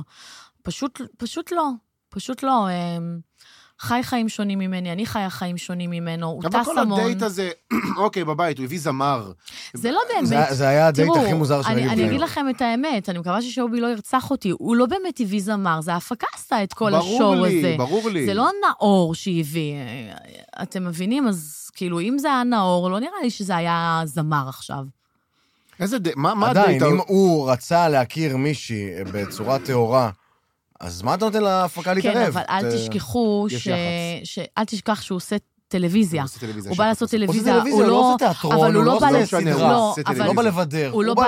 פשוט לא. חי חיים שונים ממני, אני חיה חיים שונים ממנו, הוא טס המון. אבל כל הדייט הזה, אוקיי, בבית, הוא הביא זמר. זה לא באמת. זה היה הדייט הכי מוזר שראיתי. אני אגיד לכם את האמת, אני מקווה ששאובי לא ירצח אותי, הוא לא באמת הביא זמר, זה ההפקה עשתה את כל השואו הזה. ברור לי. זה לא נאור שהביא. אתם מבינים? אז כאילו, אם זה היה נאור, לא נראה לי שזה היה זמר עכשיו. איזה דייט? מה הדייט? עדיין, אם הוא רצה להכיר מישהי בצורה טהורה, אז מה אתה נותן להפקה להתערב? כן, אבל אל תשכחו אל תשכח שהוא עושה טלוויזיה. הוא בא לעשות טלוויזיה, הוא לא עושה תיאטרון, הוא לא בא לבדר.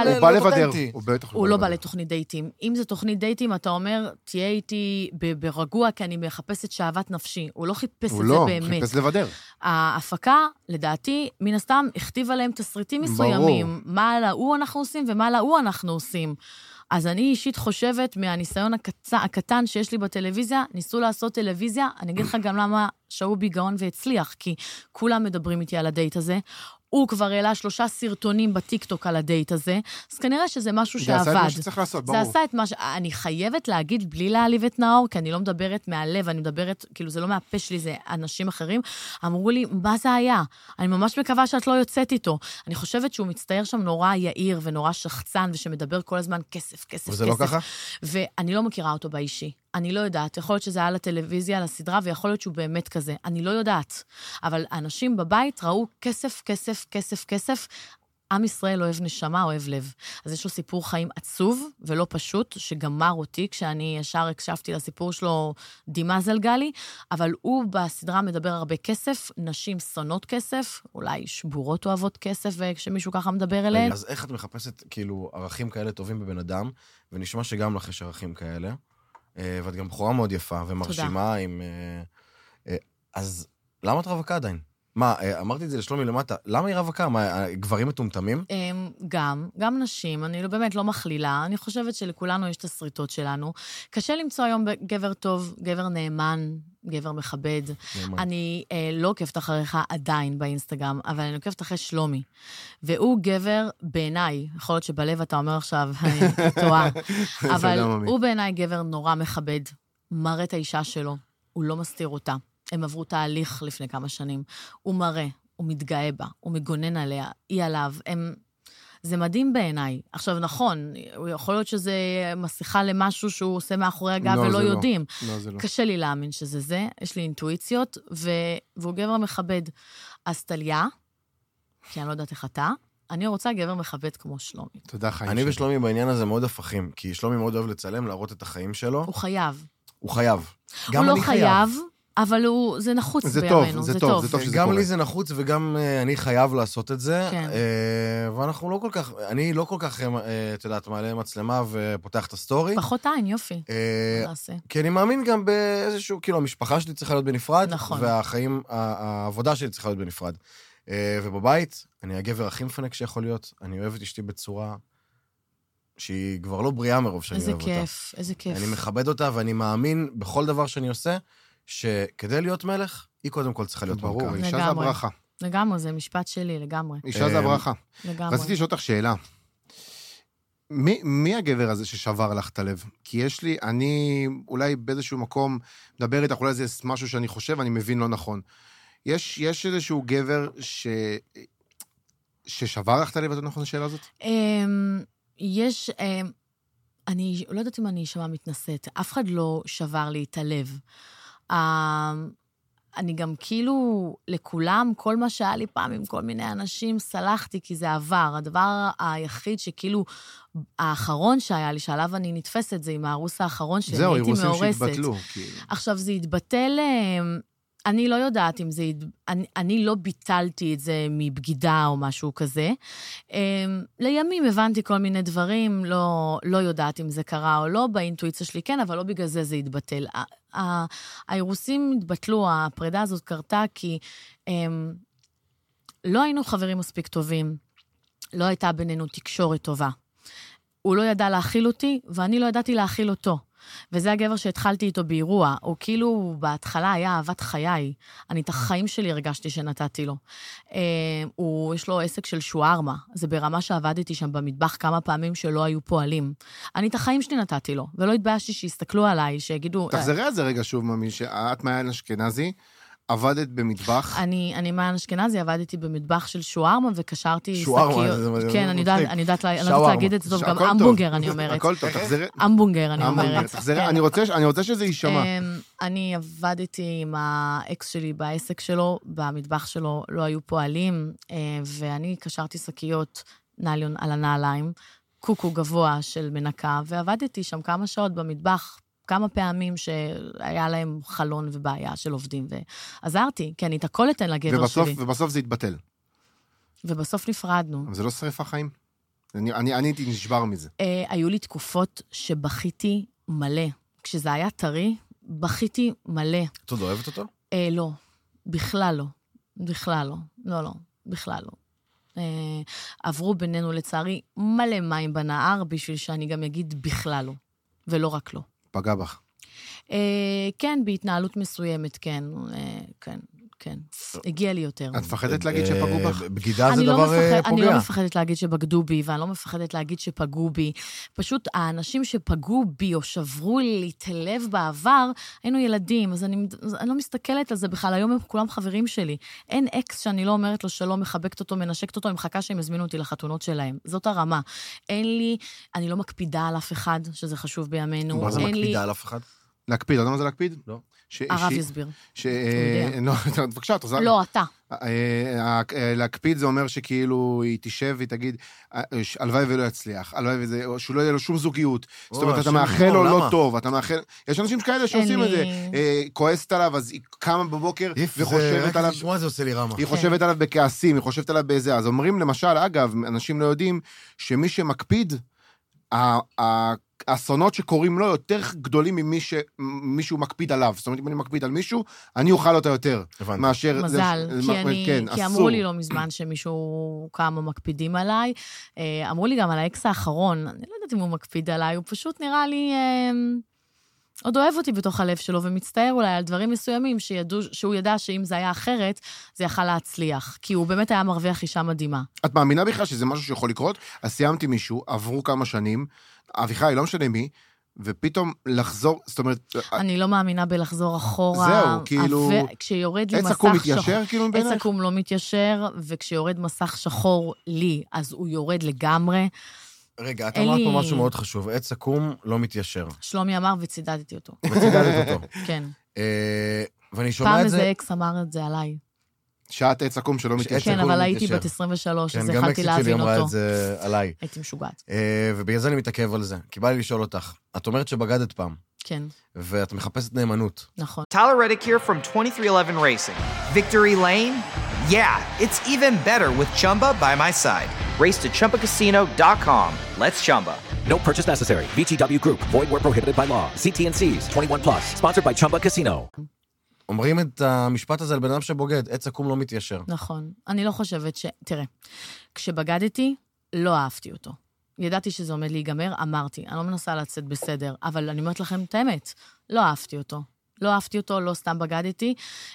הוא לא בא לתוכנית דייטים. אם זה תוכנית דייטים, אתה אומר, תהיה איתי ברגוע, כי אני מחפשת שאהבת נפשי. הוא לא חיפש את זה באמת. הוא לא, חיפש לבדר. ההפקה, לדעתי, מן הסתם, הכתיב עליהם תסריטים מסוימים. מה להוא אנחנו עושים ומה להוא אנחנו עושים. אז אני אישית חושבת, מהניסיון הקטן שיש לי בטלוויזיה, ניסו לעשות טלוויזיה, אני אגיד לך גם למה שאובי גאון והצליח, כי כולם מדברים איתי על הדייט הזה, הוא כבר העלה 3 סרטונים בטיקטוק על הדייט הזה, אז כנראה שזה משהו שעבד. זה עשה את מה שצריך לעשות, ברור. זה עשה את מה אני חייבת להגיד בלי להעליב את נאור, כי אני לא מדברת מהלב, אני מדברת, כאילו זה לא מהפה שלי, זה אנשים אחרים. אמרו לי, מה זה היה? אני ממש מקווה שאת לא יוצאת איתו. אני חושבת שהוא מצטייר שם נורא יאיר ונורא שחצן, ושמדבר כל הזמן כסף, כסף, וזה לא ככה? ואני לא מכירה אותו באישי. אני לא יודעת, יכול להיות שזה היה לטלוויזיה, לסדרה, ויכול להיות שהוא באמת כזה. אני לא יודעת. אבל אנשים בבית ראו כסף, כסף, כסף, כסף. עם ישראל אוהב נשמה, אוהב לב. אז יש לו סיפור חיים עצוב ולא פשוט, שגמר אותי כשאני ישר הקשבתי לסיפור שלו, דימה זלגלי, אבל הוא בסדרה מדבר הרבה כסף, נשים שונאות כסף, אולי שבורות אוהבות כסף, וכשמישהו ככה מדבר אליהם. אז איך את מחפשת כאילו ערכים כאלה טובים בבן אדם, ונשמע שגם לך יש ערכים כאלה, ואת גם בחורה מאוד יפה ומרשימה עם... אז למה את רווקה עדיין? מה, אמרתי את זה לשלומי למטה, למה היא רווקה? מה, גברים מטומטמים? גם נשים, אני באמת לא מכלילה, אני חושבת שלכולנו יש את הסריטות שלנו. קשה למצוא היום גבר טוב, גבר נאמן, גבר מכבד. אני לא עוקבת אחריך עדיין באינסטגרם, אבל אני עוקבת אחרי שלומי. והוא גבר בעיניי, יכול להיות שבלב אתה אומר עכשיו, טועה, אבל הוא בעיניי גבר נורא מכבד, מראה את האישה שלו, הוא לא מסתיר אותה. הם עברו תהליך לפני כמה שנים. הוא מראה, הוא מתגאה בה, הוא מגונן עליה, היא עליו. זה מדהים בעיניי. עכשיו, נכון, יכול להיות שזה מסיכה למשהו שהוא עושה מאחורי הגב ולא יודעים. קשה לי להאמין שזה זה, יש לי אינטואיציות, והוא גבר מכבד. אז טליה, כי אני לא יודעת איך אתה, אני רוצה גבר מכבד כמו שלומי. תודה, חיים. אני ושלומי בעניין הזה מאוד הפכים, כי שלומי מאוד אוהב לצלם, להראות את החיים שלו. הוא חייב. הוא חייב. הוא לא חייב. אבל זה נחוץ בימינו, זה טוב. גם לי זה נחוץ, וגם אני חייב לעשות את זה, ואנחנו לא כל כך, אני לא כל כך, את יודעת, מעלה מצלמה ופותח את הסטורי. פחות עין, יופי. כי אני מאמין גם באיזשהו, כאילו, המשפחה שלי צריכה להיות בנפרד, והחיים, העבודה שלי צריכה להיות בנפרד. ובבית, אני הגבר הכי מפנק שיכול להיות, אני אוהב את אשתי בצורה שהיא כבר לא בריאה מרוב שאני אוהב אותה. איזה כיף, איזה כיף. אני מכבד אותה, ואני מאמין בכל דבר שאני עושה, שכדי להיות מלך, היא קודם כל צריכה להיות מלכה. ברור, אישה זה הברכה. לגמרי, זה משפט שלי, לגמרי. אישה זה הברכה. לגמרי. רציתי לשאול אותך שאלה. מי הגבר הזה ששבר לך את הלב? כי יש לי, אני אולי באיזשהו מקום מדבר איתך, אולי זה משהו שאני חושב, אני מבין לא נכון. יש איזשהו גבר ששבר לך את הלב, את נכון השאלה הזאת? יש, אני לא יודעת אם אני אשמע מתנשאת, אף אחד לא שבר לי את הלב. אני גם כאילו לכולם, כל מה שהיה לי פעם עם כל מיני אנשים, סלחתי כי זה עבר. הדבר היחיד שכאילו, האחרון שהיה לי, שעליו אני נתפסת, זה עם הארוס האחרון שלי, זהו, הייתי מאורסת. אירוסים שהתבטלו. עכשיו, זה התבטל, אני לא יודעת אם זה, אני לא ביטלתי את זה מבגידה או משהו כזה. לימים הבנתי כל מיני דברים, לא יודעת אם זה קרה או לא, באינטואיציה שלי כן, אבל לא בגלל זה זה התבטל. האירוסים התבטלו, הפרידה הזאת קרתה כי לא היינו חברים מספיק טובים, לא הייתה בינינו תקשורת טובה. הוא לא ידע להכיל אותי, ואני לא ידעתי להכיל אותו. וזה הגבר שהתחלתי איתו באירוע, הוא כאילו בהתחלה היה אהבת חיי, אני את החיים שלי הרגשתי שנתתי לו. יש לו עסק של שוארמה, זה ברמה שעבדתי שם במטבח כמה פעמים שלא היו פועלים. אני את החיים שלי נתתי לו, ולא התביישתי שיסתכלו עליי, שיגידו... תחזרי על זה רגע שוב, ממי, שאת מעיין אשכנזי, עבדת במטבח. אני מעיין אשכנזי, עבדתי במטבח של שוארמה, וקשרתי... שוארמה, כן, אני יודעת להגיד את זה טוב, גם אמבונגר, אני אומרת. הכל טוב, תחזרי. אמבונגר, אני אומרת. תחזרי, אני רוצה שזה יישמע. אני עבדתי עם האקס שלי בעסק שלו, במטבח שלו לא היו פועלים, ואני קשרתי שקיות ניילון על הנעליים, קוקו גבוה של מנקה, ועבדתי שם כמה שעות במטבח, כמה פעמים שהיה להם חלון ובעיה של עובדים, ועזרתי, כי אני את הכל אתן לגבר שלי. ובסוף זה התבטל. ובסוף נפרדנו. אבל זה לא שריפה חיים? אני הייתי נשבר מזה. היו לי תקופות שבכיתי מלא. כשזה היה טרי, בכיתי מלא. את עוד אוהבת אותו? לא, בכלל לא. בכלל לא. לא, בכלל לא. עברו בינינו לצערי מלא מים בנהר, בשביל שאני גם אגיד בכלל לא, ולא רק לא. פגע בך. כן, בהתנהלות מסוימת, כן. הגיע לי יותר. את מפחדת להגיד שפגעו בך? בגידה זה דבר פוגע. אני לא מפחדת להגיד שבגדו בי, ואני לא מפחדת להגיד שפגעו בי. פשוט האנשים שפגעו בי או שברו לי את הלב בעבר, היינו ילדים, אז אני לא מסתכלת על זה בכלל. היום הם כולם חברים שלי. אין אקס שאני לא אומרת לו שלום, מחבקת אותו, מנשקת אותו, אני מחכה שהם יזמינו אותי לחתונות שלהם. זאת הרמה. אני לא מקפידה על אף אחד, שזה חשוב בימינו. מה זה מקפידה על אף אחד? להקפיד, אתה יודע מה זה להקפיד? לא. הרב יסביר. בבקשה, תוזר. לא, אתה. להקפיד זה אומר שכאילו היא תשב והיא תגיד, הלוואי ולא יצליח, הלוואי וזה, שהוא לא יהיה לו שום זוגיות. זאת אומרת, אתה מאחל לו לא טוב, אתה מאחל... יש אנשים כאלה שעושים את זה, כועסת עליו, אז היא קמה בבוקר וחושבת עליו... לשמוע זה עושה לי רמה. היא חושבת עליו בכעסים, היא חושבת עליו באיזה... אז אומרים למשל, אגב, אנשים לא יודעים שמי שמקפיד, האסונות שקורים לו יותר גדולים ממישהו מקפיד עליו. זאת אומרת, אם אני מקפיד על מישהו, אני אוכל אותה יותר. מאשר... מזל, כי אמרו לי לא מזמן שמישהו כמה מקפידים עליי. אמרו לי גם על האקס האחרון, אני לא יודעת אם הוא מקפיד עליי, הוא פשוט נראה לי... עוד אוהב אותי בתוך הלב שלו, ומצטער אולי על דברים מסוימים שהוא ידע שאם זה היה אחרת, זה יכל להצליח. כי הוא באמת היה מרוויח אישה מדהימה. את מאמינה בכלל שזה משהו שיכול לקרות? אז סיימתי מישהו, עברו כמה שנים, אביחי, לא משנה מי, ופתאום לחזור, זאת אומרת... אני לא מאמינה בלחזור אחורה. זהו, כאילו... כשיורד לי מסך עץ עקום מתיישר, כאילו, בעיניך? עץ עקום לא מתיישר, וכשיורד מסך שחור לי, אז הוא יורד לגמרי. רגע, את אמרת פה משהו מאוד חשוב. עץ עקום לא מתיישר. שלומי אמר וצידדתי אותו. וצידדת אותו. כן. ואני שומע את זה... פעם איזה אקס אמר את זה עליי. שעת עץ עקום שלא מתיישר. כן, אבל הייתי בת 23, אז יכלתי להבין אותו. גם אקסיט שלי אמרה את זה עליי. הייתי משוגעת. ובגלל זה אני מתעכב על זה. כי בא לי לשאול אותך. את אומרת שבגדת פעם. כן. ואת מחפשת נאמנות. נכון. Tyler Reddick here from 2311 Racing. Victory Lane? Yeah, it's even better with Chumba by my side. Race to ChumbaCasino.com. Let's Chumba. No purchase necessary. VGW Group. Void where prohibited by law. CT&Cs. 21 plus. Sponsored by Chumba Casino. אומרים את המשפט הזה על בן אדם שבוגד, עץ עקום לא מתיישר. נכון. אני לא חושבת תראה, כשבגדתי, לא אהבתי אותו. ידעתי שזה עומד להיגמר, אמרתי. אני לא מנסה לצאת בסדר, אבל אני אומרת לכם את האמת. לא אהבתי אותו. לא אהבתי אותו, לא סתם בגדתי.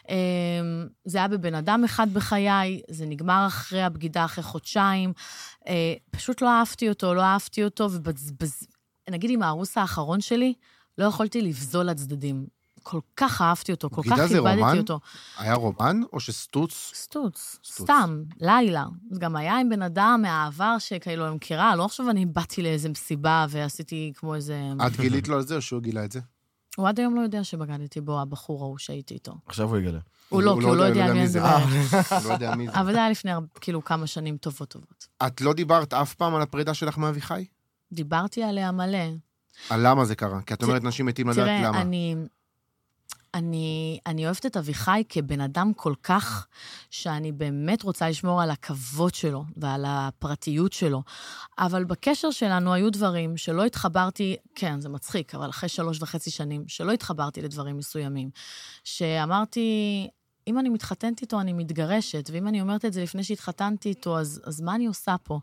זה היה בבן אדם אחד בחיי, זה נגמר אחרי הבגידה, אחרי חודשיים. פשוט לא אהבתי אותו, נגיד עם הארוס האחרון שלי, לא יכולתי לבזול לצדדים. כל כך אהבתי אותו, כל כך כיבדתי אותו. היה רומן או שסטוץ? סטוץ, סתם, לילה. זה גם היה עם בן אדם מהעבר שכאילו אני מכירה, לא עכשיו אני באתי לאיזה מסיבה ועשיתי כמו איזה... את גילית לו על זה או שהוא גילה את זה? הוא עד היום לא יודע שבגדתי בו, הבחור ההוא שהייתי איתו. עכשיו הוא יגלה. הוא לא, כי הוא לא יודע מי זה. הוא לא יודע מי זה. אבל זה היה לפני כאילו כמה שנים טובות. את לא דיברת אף פעם על הפרידה שלך מאביחי? דיברתי עליה מלא. על למה זה קרה? כי את אומרת נשים מתים לדעת למה. תראה, אני אוהבת את אביחי כבן אדם כל כך, שאני באמת רוצה לשמור על הכבוד שלו ועל הפרטיות שלו. אבל בקשר שלנו היו דברים שלא התחברתי, כן, זה מצחיק, אבל אחרי 3.5 שנים, שלא התחברתי לדברים מסוימים. שאמרתי, אם אני מתחתנת איתו, אני מתגרשת, ואם אני אומרת את זה לפני שהתחתנתי איתו, אז מה אני עושה פה?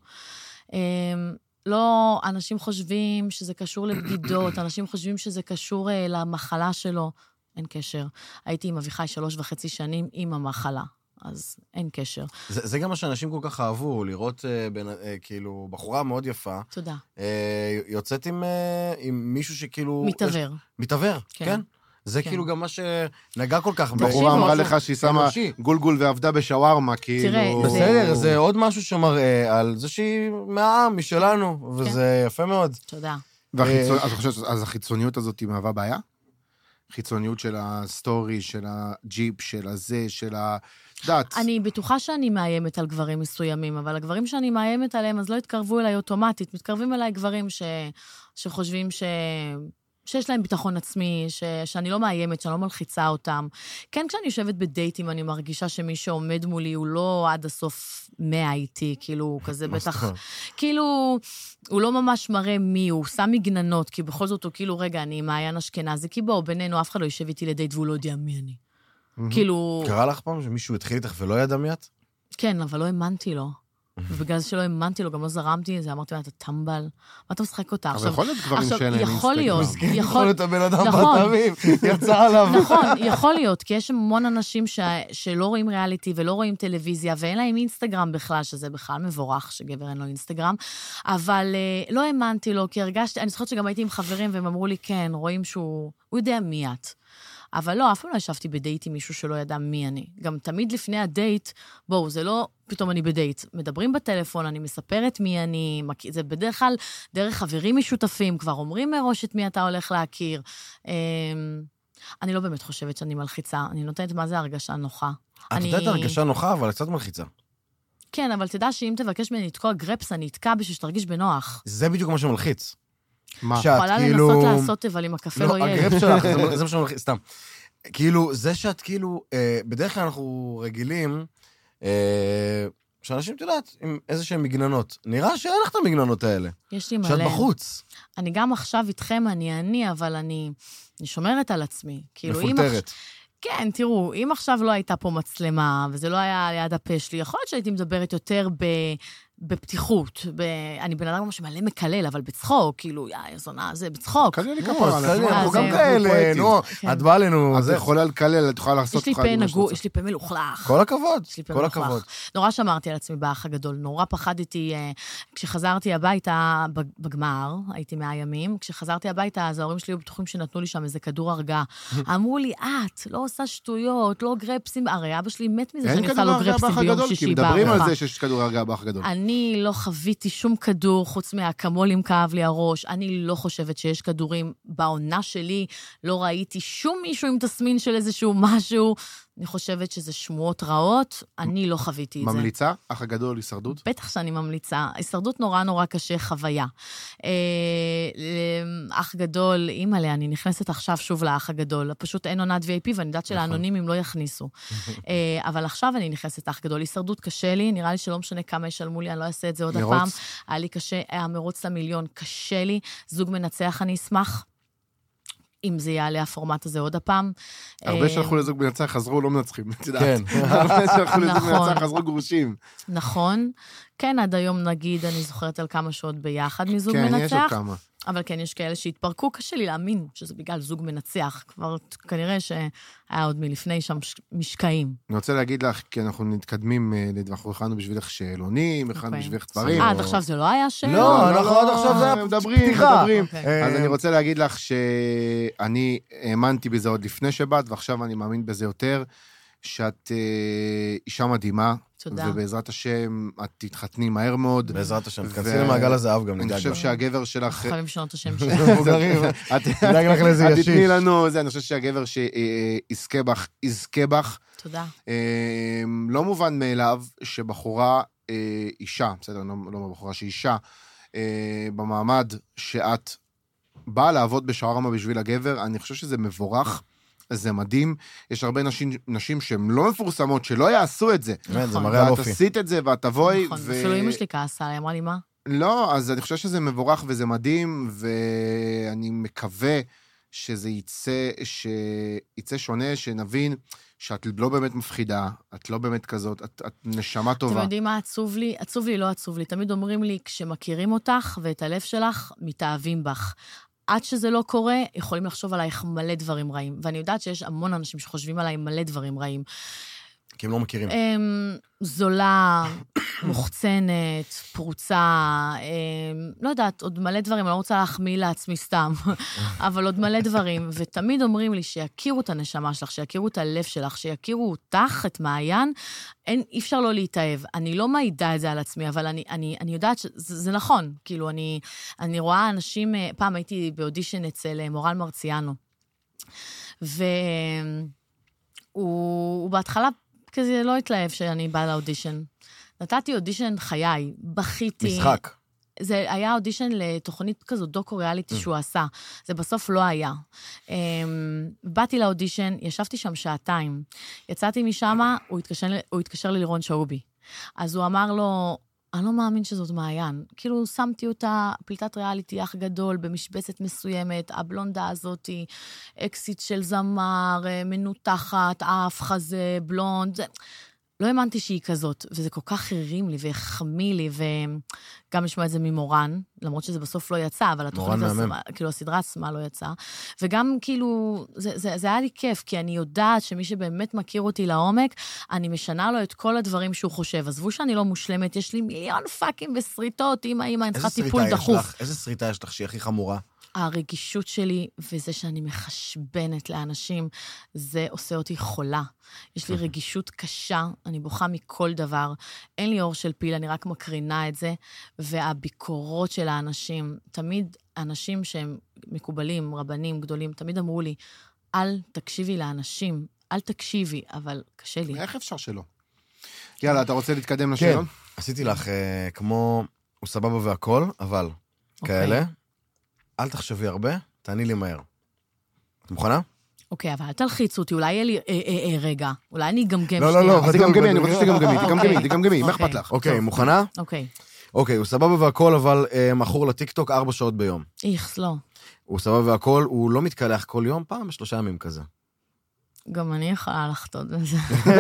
לא, אנשים חושבים שזה קשור לבגידות, אנשים חושבים שזה קשור למחלה שלו. אין קשר. הייתי עם אביחי 3.5 שנים עם המחלה, אז אין קשר. זה גם מה שאנשים כל כך אהבו, לראות כאילו בחורה מאוד יפה. תודה. יוצאת עם מישהו שכאילו... מתעבר. מתעבר, כן. זה כאילו גם מה שנגע כל כך. בחורה אמרה לך שהיא שמה גולגול ועבדה בשווארמה, כאילו... בסדר, זה עוד משהו שמראה על זה שהיא מהעם, משלנו, וזה יפה מאוד. תודה. אז החיצוניות הזאת היא מהווה בעיה? חיצוניות של הסטורי, של הג'יפ, של הזה, של הדת. אני בטוחה שאני מאיימת על גברים מסוימים, אבל הגברים שאני מאיימת עליהם, אז לא התקרבו אליי אוטומטית. מתקרבים אליי גברים שחושבים שיש להם ביטחון עצמי, שאני לא מאיימת, שאני לא מלחיצה אותם. כן, כשאני יושבת בדייטים, אני מרגישה שמי שעומד מולי הוא לא עד הסוף 100 איתי, כאילו, כזה בטח, כאילו, הוא לא ממש מראה מי, הוא שם מגננות, כי בכל זאת הוא כאילו, רגע, אני מעיין אשכנזי, כי בואו, בינינו, אף אחד לא יושב איתי לדייט והוא לא יודע מי אני. כאילו... קרה לך פעם שמישהו התחיל איתך ולא ידע מי את? כן, אבל לא האמנתי לו. ובגלל שלא האמנתי לו, גם לא זרמתי, זה אמרתי לה, אתה טמבל, מה אתה משחק אותה? אבל יכול להיות גברים שאין להם אינסטגרם. יכול להיות הבן אדם בתמים, יצא עליו. נכון, יכול להיות, כי יש המון אנשים שלא רואים ריאליטי ולא רואים טלוויזיה, ואין להם אינסטגרם בכלל, שזה בכלל מבורך שגבר אין לו אינסטגרם, אבל לא האמנתי לו, כי הרגשתי, אני זוכרת שגם הייתי עם חברים, והם אמרו לי, כן, רואים שהוא יודע מי את. אבל לא, אף פעם לא ישבתי בדייט עם מישהו שלא ידע מי אני. גם תמיד לפני הדייט, בואו, זה לא פתאום אני בדייט. מדברים בטלפון, אני מספרת מי אני, זה בדרך כלל דרך חברים משותפים, כבר אומרים מראש את מי אתה הולך להכיר. אני לא באמת חושבת שאני מלחיצה, אני נותנת מה זה הרגשה נוחה. את יודעת הרגשה נוחה, אבל קצת מלחיצה. כן, אבל תדע שאם תבקש ממני לתקוע גרפס, אני אתקע בשביל שתרגיש בנוח. זה בדיוק מה שמלחיץ. מה? יכולה לנסות לעשות, אבל אם הקפה לא יהיה. הגרפס שלך, זה מה שמלחיץ, סתם. כאילו, זה שאת כאילו, בדרך כלל אנחנו רגילים שאנשים, את יודעת, עם איזשהם מגננות. נראה שאין לך את המגננות האלה. יש לי מלא. שאת בחוץ. אני גם עכשיו איתכם, אני, אבל אני שומרת על עצמי. מפולטרת. כן, תראו, אם עכשיו לא הייתה פה מצלמה, וזה לא היה ליד הפה שלי, יכול להיות שהייתי מדברת יותר בפתיחות. אני בן אדם שמלא מקלל, אבל בצחוק, כאילו, זונה, זה בצחוק. קלל כפרה, אנחנו גם כאלה, נו, את באה לנו. אז יכולה לקלל, את יכולה לעשות... יש לי פה מלוכלך. כל הכבוד, כל הכבוד. נורא שמרתי על עצמי באח הגדול, נורא פחדתי, כשחזרתי הביתה בגמר, הייתי 100 ימים, כשחזרתי הביתה, אז ההורים שלי היו בטוחים שנתנו לי שם איזה כדור הרגעה. אמרו לי, את לא עושה שטויות, לא גרפסים, הרי אבא שלי מת מזה שאני עושה לו גרפסים ביום שישי בארוחה. מדברים על זה שיש כדור הרגעה באח הגדול. אני לא חוויתי שום כדור, חוץ מהאקמולים כאב לי הראש. אני לא חושבת שיש כדורים. בעונה שלי לא ראיתי שום מישהו עם תסמין של איזשהו משהו. אני חושבת שזה שמועות רעות. אני לא חוויתי את זה. ממליצה? אח הגדול, הישרדות? בטח שאני ממליצה. הישרדות נורא נורא קשה, חוויה. אח גדול, אימא'לה, אני נכנסת עכשיו שוב לאח הגדול. פשוט אין עונת VIP, ואני יודעת שלאנונימים לא יכניסו. אבל עכשיו אני נכנסת לאח גדול. הישרדות קשה לי, נראה לי שלא משנה כמה ישלמו לי, אני לא אעשה את זה עוד הפעם. היה לי קשה, היה מרוץ למיליון, קשה לי. זוג מנצח, אני אשמח. אם זה יעלה הפורמט הזה עוד הפעם. הרבה שהלכו לזוג מנצח, חזרו לא מנצחים, את יודעת. הרבה שהלכו לזוג מנצח, חזרו גרושים. נכון. כן, עד היום נגיד, אני זוכרת על כמה שעות ביחד מזוג מנצח. כן, יש עוד כמה. אבל כן, יש כאלה שהתפרקו, קשה לי להאמין שזה בגלל זוג מנצח. כבר כנראה שהיה עוד מלפני שם משקעים. אני רוצה להגיד לך, כי אנחנו מתקדמים, אנחנו הכנו בשבילך שאלונים, הכנו בשבילך דברים. עד עכשיו זה לא היה שאלון? לא, אנחנו עד עכשיו זה היה פתיחה. אז אני רוצה להגיד לך שאני האמנתי בזה עוד לפני שבאת, ועכשיו אני מאמין בזה יותר, שאת אישה מדהימה. תודה. ובעזרת השם, את תתחתני מהר מאוד. בעזרת השם, תכנסי למעגל הזהב גם, נדאג. אני חושב שהגבר שלך... אנחנו חייבים לשנות את השם שלך. נדאג לך לזה ישיש. תתני לנו, אני חושב שהגבר שיזכה בך, יזכה בך. תודה. לא מובן מאליו שבחורה, אישה, בסדר, לא בחורה, שאישה, במעמד שאת באה לעבוד בשווארמה בשביל הגבר, אני חושב שזה מבורך. זה מדהים, יש הרבה נשים שהן לא מפורסמות, שלא יעשו את זה. זה מראה על אופי. ואת עשית את זה, ואת תבואי. נכון, אפילו אמא שלי כעסה, היא אמרה לי מה? לא, אז אני חושב שזה מבורך וזה מדהים, ואני מקווה שזה יצא שונה, שנבין שאת לא באמת מפחידה, את לא באמת כזאת, את נשמה טובה. אתם יודעים מה עצוב לי? עצוב לי, לא עצוב לי. תמיד אומרים לי, כשמכירים אותך ואת הלב שלך, מתאהבים בך. עד שזה לא קורה, יכולים לחשוב עלייך מלא דברים רעים. ואני יודעת שיש המון אנשים שחושבים עליי מלא דברים רעים. כי הם לא מכירים. זולה, מוחצנת, פרוצה, לא יודעת, עוד מלא דברים, אני לא רוצה להחמיא לעצמי סתם, אבל עוד מלא דברים, ותמיד אומרים לי שיכירו את הנשמה שלך, שיכירו את הלב שלך, שיכירו אותך, את מעיין, אי אפשר לא להתאהב. אני לא מעידה את זה על עצמי, אבל אני יודעת שזה נכון, כאילו, אני רואה אנשים, פעם הייתי באודישן אצל מורל מרציאנו, והוא בהתחלה, כזה לא התלהב שאני באה לאודישן. נתתי אודישן חיי, בכיתי. משחק. זה היה אודישן לתוכנית כזו, דוקו-ריאליטי שהוא עשה. זה בסוף לא היה. באתי לאודישן, ישבתי שם שעתיים. יצאתי משם, הוא התקשר לי לירון שאובי. אז הוא אמר לו, אני לא מאמין שזאת מעיין. כאילו, שמתי אותה, פליטת ריאליטי אח גדול, במשבצת מסוימת, הבלונדה הזאת, אקסיט של זמר, מנותחת, אף חזה, בלונד. לא האמנתי שהיא כזאת, וזה כל כך הרים לי והחמיא לי, וגם לשמוע את זה ממורן, למרות שזה בסוף לא יצא, אבל התוכנית, כאילו הסדרה עצמה לא יצאה, וגם כאילו, זה היה לי כיף, כי אני יודעת שמי שבאמת מכיר אותי לעומק, אני משנה לו את כל הדברים שהוא חושב. עזבו שאני לא מושלמת, יש לי מיליון פאקים וסריטות, אמא, אני צריכה טיפול דחוף. איזה סריטה יש לך שהיא הכי חמורה? הרגישות שלי, וזה שאני מחשבנת לאנשים, זה עושה אותי חולה. יש לי רגישות קשה, אני בוכה מכל דבר. אין לי אור של פיל, אני רק מקרינה את זה. והביקורות של האנשים, תמיד אנשים שהם מקובלים, רבנים גדולים, תמיד אמרו לי, אל תקשיבי לאנשים, אל תקשיבי, אבל קשה לי. איך אפשר שלא? יאללה, אתה רוצה להתקדם לשאלון? כן, עשיתי לך כמו, הוא סבבה והכל, אבל כאלה. אל תחשבי הרבה, תעני לי מהר. את מוכנה? אוקיי, אבל אל תלחיצו אותי, אולי יהיה לי... רגע, אולי אני אגמגם שנייה. לא, אז תגמגמי, אני רוצה שתגמגמי, מה אכפת לך? אוקיי, מוכנה? אוקיי, הוא סבבה והכל, אבל מכור לטיקטוק 4 שעות ביום. איכס, לא. הוא סבבה והכל, הוא לא מתקלח כל יום, פעם 3 ימים כזה. גם אני יכולה לחתות בזה.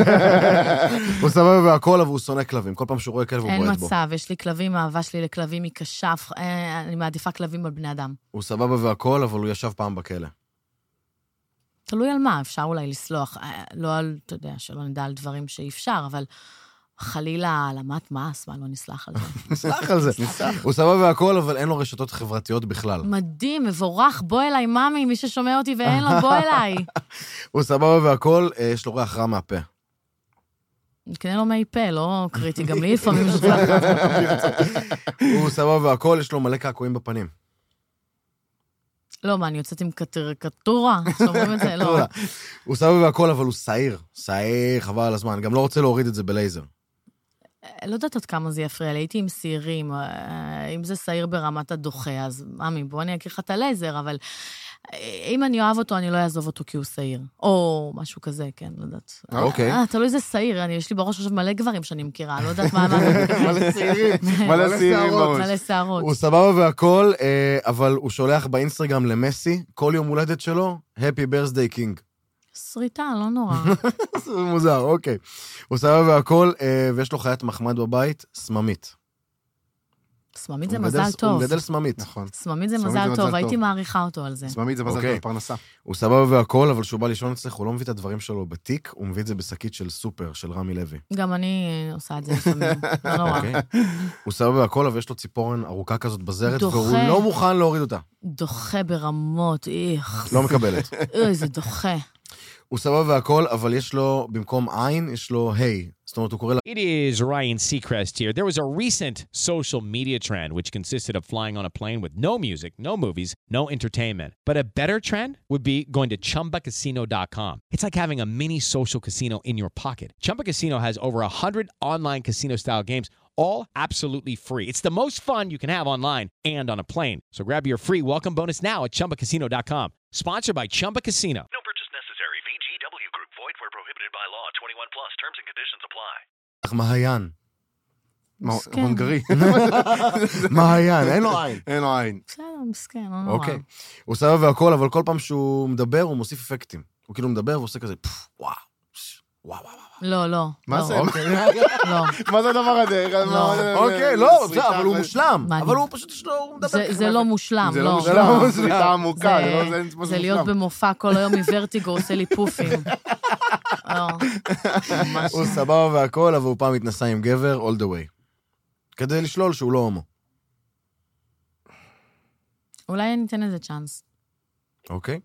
הוא סבבה והכל, אבל הוא שונא כלבים. כל פעם שהוא רואה כלב הוא בועט בו. אין מצב, יש לי כלבים, האהבה שלי לכלבים היא קשה, אני מעדיפה כלבים על בני אדם. הוא סבבה והכל, אבל הוא ישב פעם בכלא. תלוי על מה, אפשר אולי לסלוח. לא על, אתה יודע, שלא נדע על דברים שאי אפשר, אבל חלילה העלמת מס, מה לא נסלח על זה? נסלח על זה. הוא סבבה והכל, אבל אין לו רשתות חברתיות בכלל. מדהים, מבורך, בוא אליי, ממי, מי ששומע אותי ואין לו, בוא אליי. הוא סבבה והכל, יש לו ריח רע מהפה. כנראה לו מי פה, לא קריטי, גם לי לפעמים שזה הוא סבבה והכל, יש לו מלא קעקועים בפנים. לא, מה, אני יוצאת עם קריקטורה? שאומרים את זה, לא. הוא סבבה והכל, אבל הוא שעיר. שעיר, חבל על הזמן. גם לא רוצה להוריד את זה בלייזר. לא יודעת עד כמה זה יפריע לי, הייתי עם שעירים, אם זה שעיר ברמת הדוחה, אז ממי, בוא אני אקריא לך את הלייזר, אבל אם אני אוהב אותו, אני לא אעזוב אותו כי הוא שעיר. או משהו כזה, כן, לא יודעת. אוקיי. תלוי זה שעיר, יש לי בראש עכשיו מלא גברים שאני מכירה, לא יודעת מה... מלא שעירים, מלא שעירים בראש. מלא שערות. הוא סבבה והכל, אבל הוא שולח באינסטגרם למסי, כל יום הולדת שלו, Happy Birthday King. שריטה, לא נורא. זה מוזר, אוקיי. הוא סבבה והכל, ויש לו חיית מחמד בבית, סממית. סממית זה מזל טוב. הוא מגדל סממית. נכון. סממית זה מזל טוב, הייתי מעריכה אותו על זה. סממית זה מזל טוב, פרנסה. הוא סבבה והכל, אבל כשהוא בא לישון אצלך, הוא לא מביא את הדברים שלו בתיק, הוא מביא את זה בשקית של סופר, של רמי לוי. גם אני עושה את זה לפעמים, לא נורא. הוא סבבה והכל, אבל יש לו ציפורן ארוכה כזאת בזרת, והוא לא מוכן להוריד אותה. דוחה ברמות, איך. לא מקבלת. זה דוחה. הוא סבבה והכל, אבל יש לו, במקום עין, יש לו היי. זאת אומרת, הוא קורא לה... It is Ryan Seacrest here. There was a recent social media trend which consisted of flying on a plane with no music, no movies, no entertainment. But a better trend would be going to ChumbaCasino.com. It's like having a mini social casino in your pocket. Chumba Casino has over 100 online casino-style games, all absolutely free. It's the most fun you can have online and on a plane. So grab your free welcome bonus now at ChumbaCasino.com. Sponsored by Chumba Casino. No purchase necessary. VGW Group. Void where prohibited by law. 21 plus. Terms and conditions apply. מעיין. הונגרי. מעיין, אין לו עין. אין לו עין. בסדר, מסכן, לא נורא. אוקיי. הוא סבבה והכל, אבל כל פעם שהוא מדבר, הוא מוסיף אפקטים. הוא כאילו מדבר ועושה כזה, וואו, וואו, וואו. לא. מה זה? לא. מה זה הדבר הזה? אוקיי, לא, אבל הוא מושלם. אבל הוא פשוט יש לו, הוא מדבר. זה לא מושלם, זה לא. לא מושלם, זה שליטה עמוקה. זה להיות במופע כל היום מוורטיגו, עושה לי פופים. הוא סבבה והכל, אבל הוא פעם התנסה עם גבר, all the way. כדי לשלול שהוא לא הומו. אולי ניתן איזה צ'אנס. אוקיי.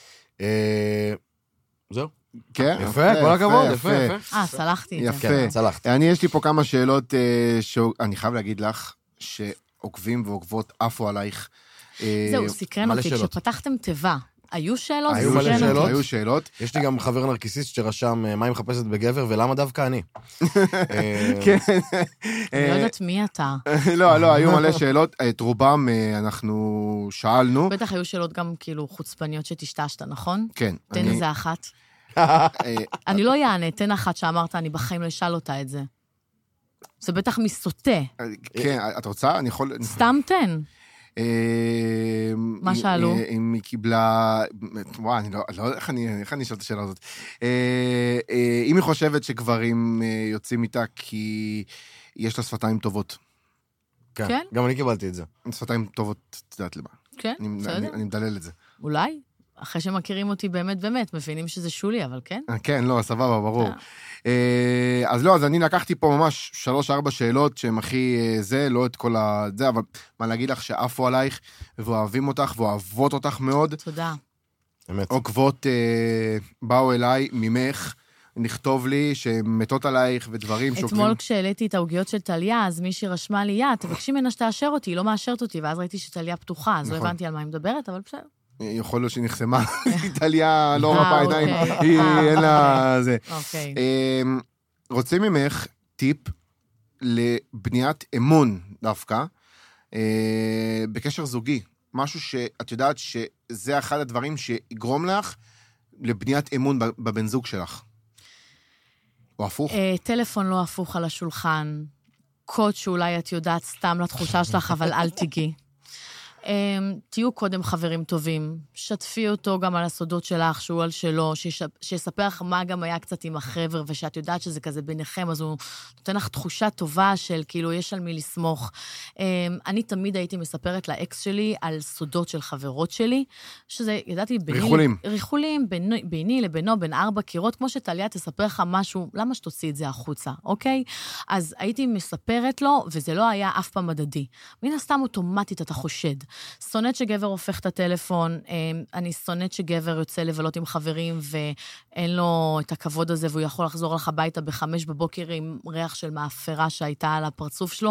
זהו. כן? יפה, כל הכבוד, יפה. סלחתי את זה. כן, סלחתי. יש לי פה כמה שאלות שאני חייב להגיד לך, שעוקבים ועוקבות עפו עלייך. זהו, סקרן אותי, כשפתחתם תיבה. היו שאלות? היו שאלות. יש לי גם חבר נרקיסיסט שרשם מה היא מחפשת בגבר ולמה דווקא אני. כן. אני לא יודעת מי אתה. לא, היו מלא שאלות. את רובם אנחנו שאלנו. בטח היו שאלות גם כאילו חוצפניות שתשתשת, נכון? כן. תן איזה אחת. אני לא יענה, תן אחת שאמרת, אני בחיים לא אשאל אותה את זה. זה בטח מסוטה. כן, את רוצה? אני יכול... סתם תן. מה שאלו? אם היא קיבלה... וואי, אני לא... איך אני אשאל את השאלה הזאת? אם היא חושבת שגברים יוצאים איתה כי יש לה שפתיים טובות. כן, גם אני קיבלתי את זה. שפתיים טובות, את יודעת למה. כן, בסדר. אני מדלל את זה. אולי? אחרי שמכירים אותי באמת, מבינים שזה שולי, אבל כן? כן, לא, סבבה, ברור. אז אני לקחתי פה ממש 3-4 שאלות שהן הכי לא את כל זה, אבל מה להגיד לך שעפו עלייך, ואוהבים אותך, ואוהבות אותך מאוד. תודה. אמת. עוקבות באו אליי ממך, נכתוב לי שמתות עלייך ודברים שוקרים. אתמול כשהעליתי את ההוגיות של טליה, אז מישהי רשמה לי, תבקשי ממנה שתאשר אותי, היא לא מאשרת אותי, ואז ראיתי שטליה פתוחה, אז לא הבנתי על מה היא מדברת, אבל בסדר. יכול להיות שהיא נחסמה, איטליה לא רבה עיניים, היא אין לה זה. רוצים ממך טיפ לבניית אמון דווקא, בקשר זוגי, משהו שאת יודעת שזה אחד הדברים שיגרום לך לבניית אמון בבן זוג שלך? או הפוך? טלפון לא הפוך על השולחן. קוד שאולי את יודעת סתם לתחושה שלך, אבל אל תיגעי. תהיו קודם חברים טובים, שתפי אותו גם על הסודות שלך, שהוא על שלו, שיספר לך מה גם היה קצת עם החבר, ושאת יודעת שזה כזה ביניכם, אז הוא נותן לך תחושה טובה של כאילו יש על מי לסמוך. אני תמיד הייתי מספרת לאקס שלי על סודות של חברות שלי, שזה, ידעתי, ריחולים ביני לבינו, בין 4 קירות, כמו שטליה תספר לך משהו, למה שתוציא את זה החוצה, אוקיי? אז הייתי מספרת לו, וזה לא היה אף פעם מדדי. מן הסתם אוטומטית אתה חושד. שונאת שגבר הופך את הטלפון, אני שונאת שגבר יוצא לבלות עם חברים ואין לו את הכבוד הזה, והוא יכול לחזור לך הביתה ב5 בבוקר עם ריח של מאפרה שהייתה על הפרצוף שלו.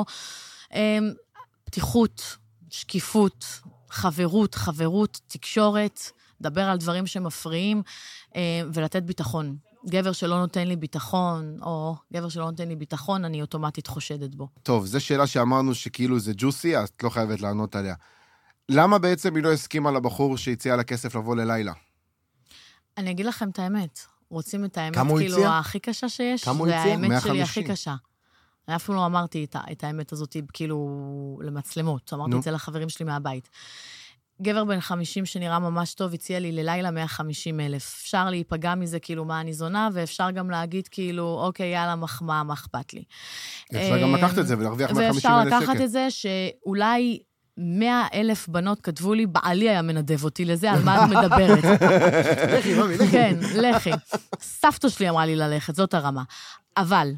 פתיחות, שקיפות, חברות, תקשורת, דבר על דברים שמפריעים, ולתת ביטחון. גבר שלא נותן לי ביטחון, או גבר שלא נותן לי ביטחון, אני אוטומטית חושדת בו. טוב, זו שאלה שאמרנו שכאילו זה ג'וסי, אז את לא חייבת לענות עליה. למה בעצם היא לא הסכימה לבחור שהציעה לה כסף לבוא ללילה? אני אגיד לכם את האמת. רוצים את האמת כאילו הכי קשה שיש? כמה הוא הציע? זה האמת 150. שלי הכי קשה. אני אפילו לא אמרתי את האמת הזאת כאילו למצלמות. אמרתי את זה לחברים שלי מהבית. גבר בן 50 שנראה ממש טוב, הציע לי ללילה 150,000. אפשר להיפגע מזה כאילו מה אני זונה, ואפשר גם להגיד כאילו, אוקיי, יאללה, מחמאה, מה אכפת לי. אפשר גם לקחת את זה ולהרוויח 150,000 שקל. ואפשר לקחת את זה שאולי 100,000 בנות כתבו לי, בעלי היה מנדב אותי לזה, על מה את מדברת. לכי, ממי, לכי. כן, לכי. סבתא שלי אמרה לי ללכת, זאת הרמה. אבל,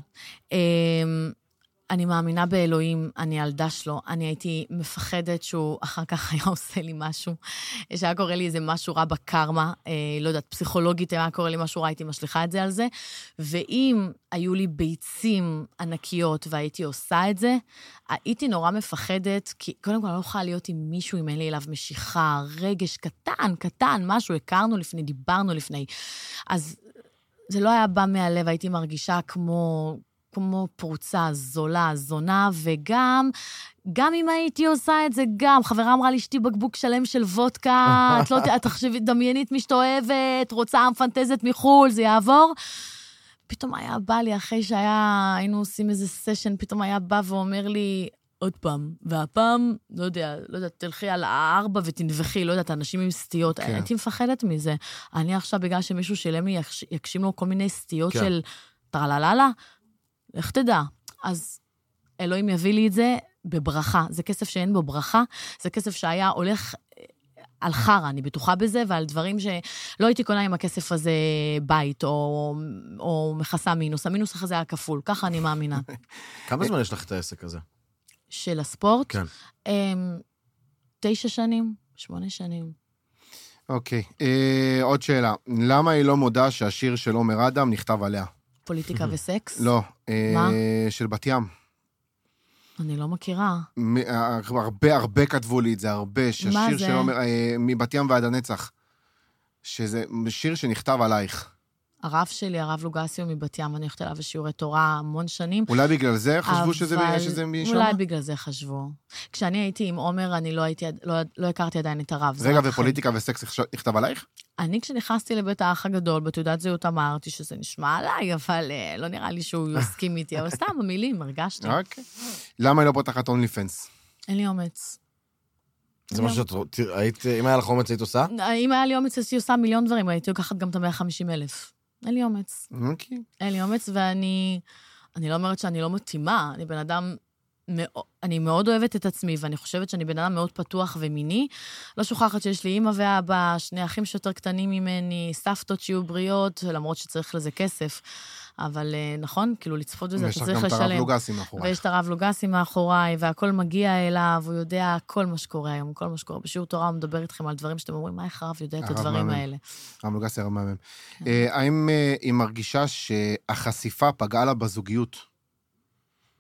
אני מאמינה באלוהים, אני ילדה שלו, אני הייתי מפחדת שהוא אחר כך היה עושה לי משהו, שהיה קורא לי איזה משהו רע בקרמה, לא יודעת, פסיכולוגית היה קורא לי משהו רע, הייתי משליחה את זה על זה, ואם היו לי ביצים ענקיות והייתי עושה את זה, הייתי נורא מפחדת, כי קודם כל אני לא יכולה להיות עם מישהו, אם אין לי אליו משיכה, רגש קטן, משהו, הכרנו לפני, דיברנו לפני, אז זה לא היה בא מהלב, הייתי מרגישה כמו פרוצה, זונה, וגם אם הייתי עושה את זה, גם, חברה אמרה לי, שתי בקבוק שלם של וודקה, את לא תחשבי, דמיינית משתואבת, רוצה מפנטזת מחול, זה יעבור. פתאום היה בא לי, אחרי היינו עושים איזה סשן, פתאום היה בא ואומר לי, עוד פעם, והפעם, לא יודע, תלכי על 4 ותנבחי, לא יודעת, אנשים עם סטיות, הייתי מפחדת מזה. אני עכשיו, בגלל שמישהו שלם לי, יקשים לו כל מיני סטיות של טרלללה, איך תדע? אז אלוהים יביא לי את זה בברכה. זה כסף שאין בו ברכה, זה כסף שהיה הולך על חרה, אני בטוחה בזה, ועל דברים שלא הייתי קונה עם הכסף הזה בית, או מכסה מינוס. המינוס הזה היה כפול, ככה אני מאמינה. כמה זמן יש לך את העסק הזה? של הספורט? כן. 9 שנים, 8 שנים. אוקיי, עוד שאלה. למה היא לא מודה שהשיר של עומר אדם נכתב עליה? פוליטיקה וסקס? לא, של בת ים. אני לא מכירה. הרבה כתבו לי את זה, הרבה. מה זה? מבת ים ועד הנצח. שזה שיר שנכתב עלייך. הרב שלי, הרב לוגסיו מבת ים, ואני הולכת אליו בשיעורי תורה המון שנים. אולי בגלל זה חשבו שזה משם? אולי בגלל זה חשבו. כשאני הייתי עם עומר, אני לא הכרתי עדיין את הרב. רגע, ופוליטיקה וסקס נכתב עלייך? אני כשנכנסתי לבית האח הגדול, בתעודת זהות אמרתי שזה נשמע עליי, אבל לא נראה לי שהוא יסכים איתי, אבל סתם במילים, הרגשתי. אוקיי. למה היא לא פותחת אונלי פנס? אין לי אומץ. זה מה שאת ראית, אם היה לך אומץ, היית עושה? אם היה לי אומץ, הייתי עושה מיליון דברים, הייתי לוקחת גם את 150,000. אין לי אומץ. אוקיי. אין לי אומץ, ואני לא אומרת שאני לא מתאימה, אני בן אדם, אני מאוד אוהבת את עצמי, ואני חושבת שאני בן אדם מאוד פתוח ומיני. לא שוכחת שיש לי אמא ואבא, 2 אחים שיותר קטנים ממני, סבתות שיהיו בריאות, למרות שצריך לזה כסף. אבל נכון, כאילו לצפות בזה, אתה צריך לשלם. ויש לך גם את הרב לוגסי מאחורי. ויש את הרב לוגסי מאחורי, והכל מגיע אליו, הוא יודע כל מה שקורה היום, כל מה שקורה. בשיעור תורה הוא מדבר איתכם על דברים שאתם אומרים, מה איך הרב יודע את הדברים האלה? הרב לוגסי, הרב מהמם. האם היא מרגישה שהחשיפה פגעה לה בזוגיות?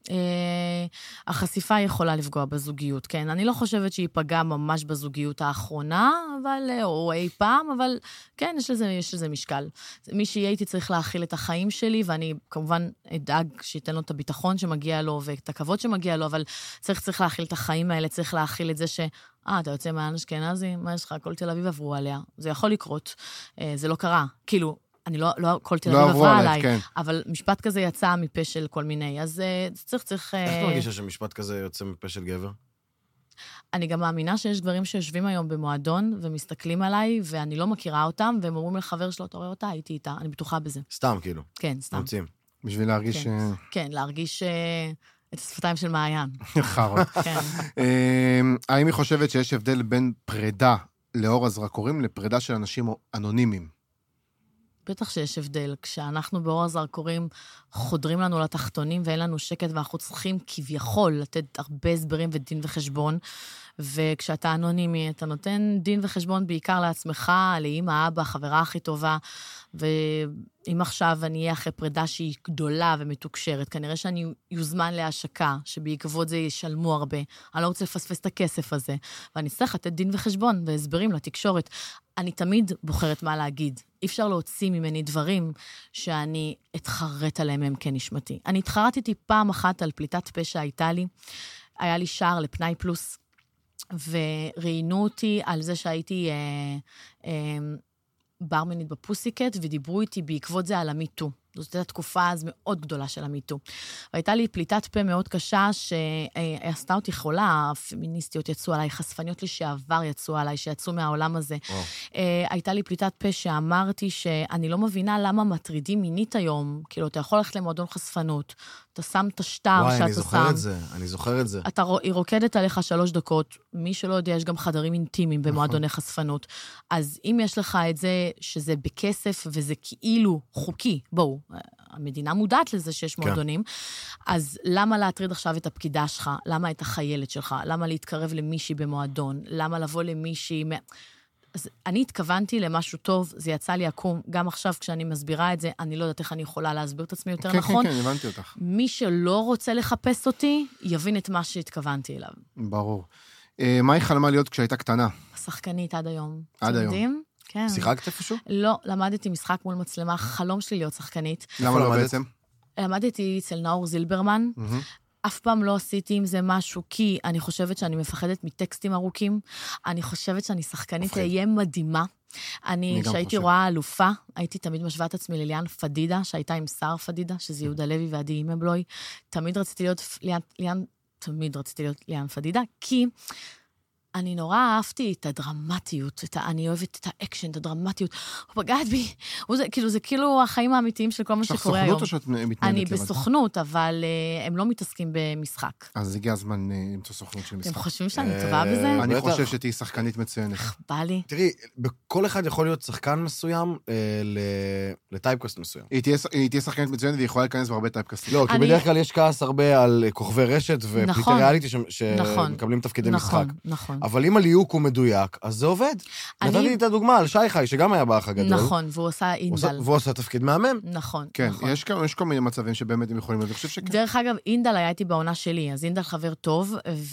החשיפה יכולה לפגוע בזוגיות, כן. אני לא חושבת שהיא פגעה ממש בזוגיות האחרונה, או אי פעם, אבל כן, יש לזה משקל. מי שיהיה איתי צריך להכיל את החיים שלי, ואני כמובן אדאג שייתן לו את הביטחון שמגיע לו, ואת הכבוד שמגיע לו, אבל צריך להכיל את החיים האלה, צריך להכיל את זה אתה יוצא מהעין אשכנזי, מה יש לך? כל תל אביב עברו עליה. זה יכול לקרות. זה לא קרה. כאילו, אני לא כל תל אביב עברה עליי, כן. אבל משפט כזה יצא מפה של כל מיני, אז צריך... איך אתה מרגישה שמשפט כזה יוצא מפה של גבר? אני גם מאמינה שיש גברים שיושבים היום במועדון, ומסתכלים עליי, ואני לא מכירה אותם, והם אומרים לחבר שלו, אתה רואה אותה, הייתי איתה, אני בטוחה בזה. סתם, כאילו. כן, סתם. מוצאים. בשביל להרגיש... כן, להרגיש את השפתיים של מעיין. חרות. כן. האם היא חושבת שיש הבדל בין פרידה לאור הזרקורים, לפרידה של אנשים אנונימיים? בטח שיש הבדל. כשאנחנו באור הזרקורים חודרים לנו לתחתונים ואין לנו שקט, ואנחנו צריכים כביכול לתת הרבה הסברים ודין וחשבון, וכשאתה אנונימי, אתה נותן דין וחשבון בעיקר לעצמך, לאמא, אבא, חברה הכי טובה, ואם עכשיו אני אהיה אחרי פרידה שהיא גדולה ומתוקשרת, כנראה שאני יוזמן להשקה, שבעקבות זה ישלמו הרבה. אני לא רוצה לפספס את הכסף הזה, ואני צריך לתת דין וחשבון והסברים לתקשורת. אני תמיד בוחרת מה להגיד. אי אפשר להוציא ממני דברים שאני אתחרט עליהם הם כן נשמתי. אני התחרטתי פעם אחת על פליטת פה שהייתה לי, היה לי שער לפנאי פלוס, וראיינו אותי על זה שהייתי ברמנית בפוסיקט, ודיברו איתי בעקבות זה על המיטו. זאת הייתה תקופה אז מאוד גדולה של המיטו. והייתה לי פליטת פה מאוד קשה, שעשתה אותי חולה, הפמיניסטיות יצאו עליי, חשפניות לשעבר יצאו עליי, שיצאו מהעולם הזה. הייתה לי פליטת פה שאמרתי שאני לא מבינה למה מטרידים מינית היום, כאילו אתה יכול ללכת למועדון חשפנות, אתה שם את השטר שאתה שם. אני זוכר את זה. היא רוקדת עליך 3 דקות, מי שלא יודע, יש גם חדרים אינטימיים במועדוני חשפנות. אז אם יש לך את זה, שזה בכסף וזה כאילו חוקי, בואו, המדינה מודעת לזה שיש מועדונים, אז למה להטריד עכשיו את הפקידה שלך? למה את החיילת שלך? למה להתקרב למישהי במועדון? למה לבוא למישהי... אז אני התכוונתי למשהו טוב, זה יצא לי עקום, גם עכשיו כשאני מסבירה את זה, אני לא יודעת איך אני יכולה להסביר את עצמי יותר נכון. כן, הבנתי אותך. מי שלא רוצה לחפש אותי, יבין את מה שהתכוונתי אליו. ברור. מה היא חלמה להיות כשהייתה קטנה? שחקנית עד היום. עד היום. כן. שיחקת איפשהו? לא, למדתי משחק מול מצלמה, חלום שלי להיות שחקנית. למה לא בעצם? למדתי אצל נאור זילברמן, אף פעם לא עשיתי עם זה משהו, כי אני חושבת שאני מפחדת מטקסטים ארוכים, אני חושבת שאני שחקנית אהיה מדהימה, כשהייתי רואה אלופה, הייתי תמיד משווה את עצמי לליאן פדידה, שהייתה עם שר פדידה, שזה יהודה לוי ועדי אימבלוי, תמיד רציתי להיות ליאן פדידה, כי... אני נורא אהבתי את הדרמטיות, אני אוהבת את האקשן, את הדרמטיות. הוא פגעת בי. זה כאילו החיים האמיתיים של כל מה שקורה היום. סוכנות או שאת מתנהלת לבד? אני בסוכנות, אבל הם לא מתעסקים במשחק. אז הגיע הזמן למצוא סוכנות של משחק. אתם חושבים שאני טובה בזה? אני חושב שתהי שחקנית מצוינת. בא לי. תראי, בכל אחד יכול להיות שחקן מסוים לטייפקאסט מסוים. היא תהיה שחקנית מצוינת והיא יכולה להיכנס בהרבה טייפקאסטים. לא, כי בדרך כלל יש כעס הרבה על כוכבי רשת ופליטי ריאליטי שמקבלים תפקידי משחק. אבל אם הליהוק הוא מדויק, אז זה עובד. נתתי את הדוגמה על שי חי, שגם היה באח הגדול. נכון, והוא עושה אינדל. והוא עשה תפקיד מהמם. נכון. כן, יש כל מיני מצבים שבאמת הם יכולים להיות, אני חושב שכן. דרך אגב, אינדל היה איתי בעונה שלי, אז אינדל חבר טוב,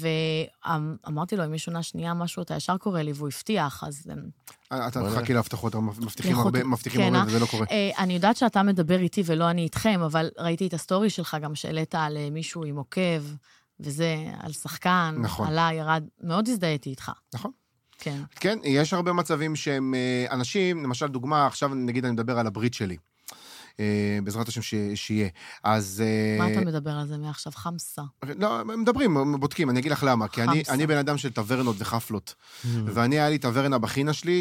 ואמרתי לו, אם יש עונה שנייה משהו, אתה ישר קורא לי, והוא הבטיח, אז... אתה תחכי להבטחות, מבטיחים הרבה, וזה לא קורה. אני יודעת שאתה מדבר איתי ולא אני איתכם, אבל ראיתי את הסטורי שלך גם שהעלית על מישהו עם עוקב, וזה על שחקן, עלה, ירד, מאוד הזדהיתי איתך. נכון. כן. כן, יש הרבה מצבים שהם אנשים, למשל דוגמה, עכשיו נגיד אני מדבר על הברית שלי, בעזרת השם שיהיה. אז... מה אתה מדבר על זה מעכשיו? חמסה. לא, מדברים, בודקים, אני אגיד לך למה, כי אני בן אדם של טברנות וחפלות, ואני היה לי טברנה בחינה שלי,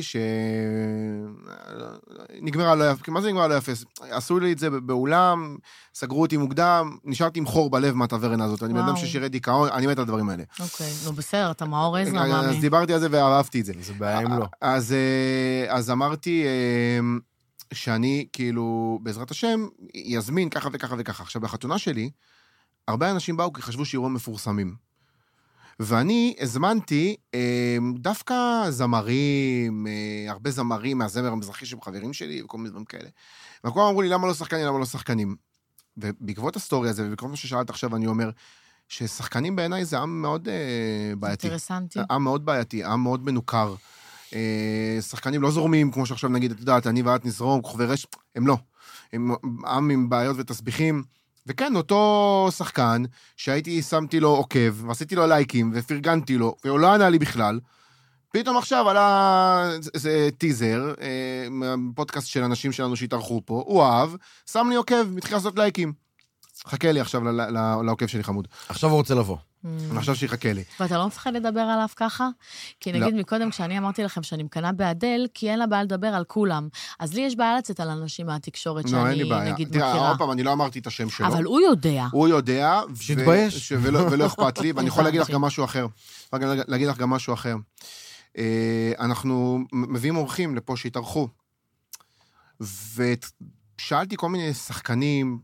נגמרה לא יפה, מה זה נגמרה לא יפה? עשו לי את זה באולם, סגרו אותי מוקדם, נשארתי עם חור בלב מהטברנה הזאת, אני בן אדם ששירת דיכאון, אני מת על הדברים האלה. אוקיי, נו בסדר, אתה מאור עזרא, מאמי. אז דיברתי על זה ואהבתי את זה. זה בעיה אם לא. אז אמרתי... שאני, כאילו, בעזרת השם, יזמין ככה וככה וככה. עכשיו, בחתונה שלי, הרבה אנשים באו כי חשבו שיראו מפורסמים. ואני הזמנתי דווקא זמרים, הרבה זמרים מהזמר המזרחי שהם חברים שלי, וכל מיני דברים כאלה. וכולם אמרו לי, למה לא שחקנים, למה לא שחקנים? ובעקבות הסטורי הזה, ובעקבות מה ששאלת עכשיו, אני אומר, ששחקנים בעיניי זה עם מאוד בעייתי. אינטרסנטי. עם מאוד בעייתי, עם מאוד מנוכר. שחקנים לא זורמים, כמו שעכשיו נגיד, את יודעת, אני ואת נזרום, כוכבי רש, הם לא. הם עם עם בעיות ותסביכים, וכן, אותו שחקן, שהייתי, שמתי לו עוקב, ועשיתי לו לייקים, ופרגנתי לו, והוא לא ענה לי בכלל, פתאום עכשיו עלה זה טיזר, פודקאסט של אנשים שלנו שהתארחו פה, הוא אהב, שם לי עוקב, מתחיל לעשות לייקים. חכה לי עכשיו לעוקב שלי חמוד. עכשיו הוא רוצה לבוא. אני חושב שיחכה לי. ואתה לא מפחד לדבר עליו ככה? כי נגיד מקודם, כשאני אמרתי לכם שאני מקנה באדל, כי אין לה בעיה לדבר על כולם. אז לי יש בעיה לצאת על אנשים מהתקשורת שאני נגיד מכירה. תראה, עוד פעם, אני לא אמרתי את השם שלו. אבל הוא יודע. הוא יודע. שיתבייש. ולא אכפת לי, ואני יכול להגיד לך גם משהו אחר. להגיד לך גם משהו אחר. אנחנו מביאים אורחים לפה שהתארחו. ושאלתי כל מיני שחקנים,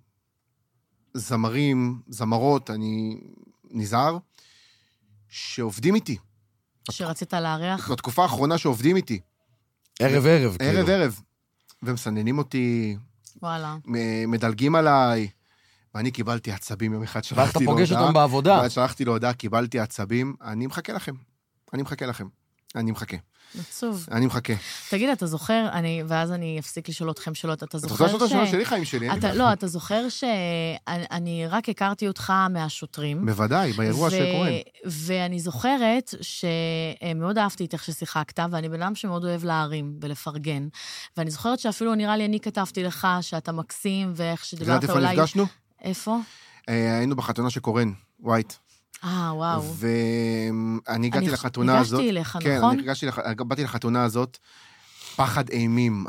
זמרים, זמרות, אני נזהר, שעובדים איתי. שרצית לארח? בתקופה האחרונה שעובדים איתי. ערב. ערב. ומסננים אותי. וואלה. מדלגים עליי. ואני קיבלתי עצבים יום אחד, שלחתי לו הודעה. ואתה פוגש אותם בעבודה. שלחתי לו הודעה, קיבלתי עצבים. אני מחכה לכם. עצוב. אני מחכה. תגיד, אתה זוכר, ואז אני אפסיק לשאול אתכם שאלות, אתה זוכר אתה רוצה לשאול שלי חיים שלי? לא, אתה זוכר שאני רק הכרתי אותך מהשוטרים. בוודאי, באירוע שקוראים. ואני זוכרת שמאוד אהבתי איתך ששיחקת, ואני בן אדם שמאוד אוהב להרים ולפרגן. ואני זוכרת שאפילו נראה לי, אני כתבתי לך שאתה מקסים, ואיך שדיברת אולי... איפה נפגשנו? איפה? היינו בחתונה שקוראים, ווייט. וואו. ואני הגעתי לחתונה הזאת. ניגשתי אליך, נכון? כן, באתי לחתונה הזאת, פחד אימים.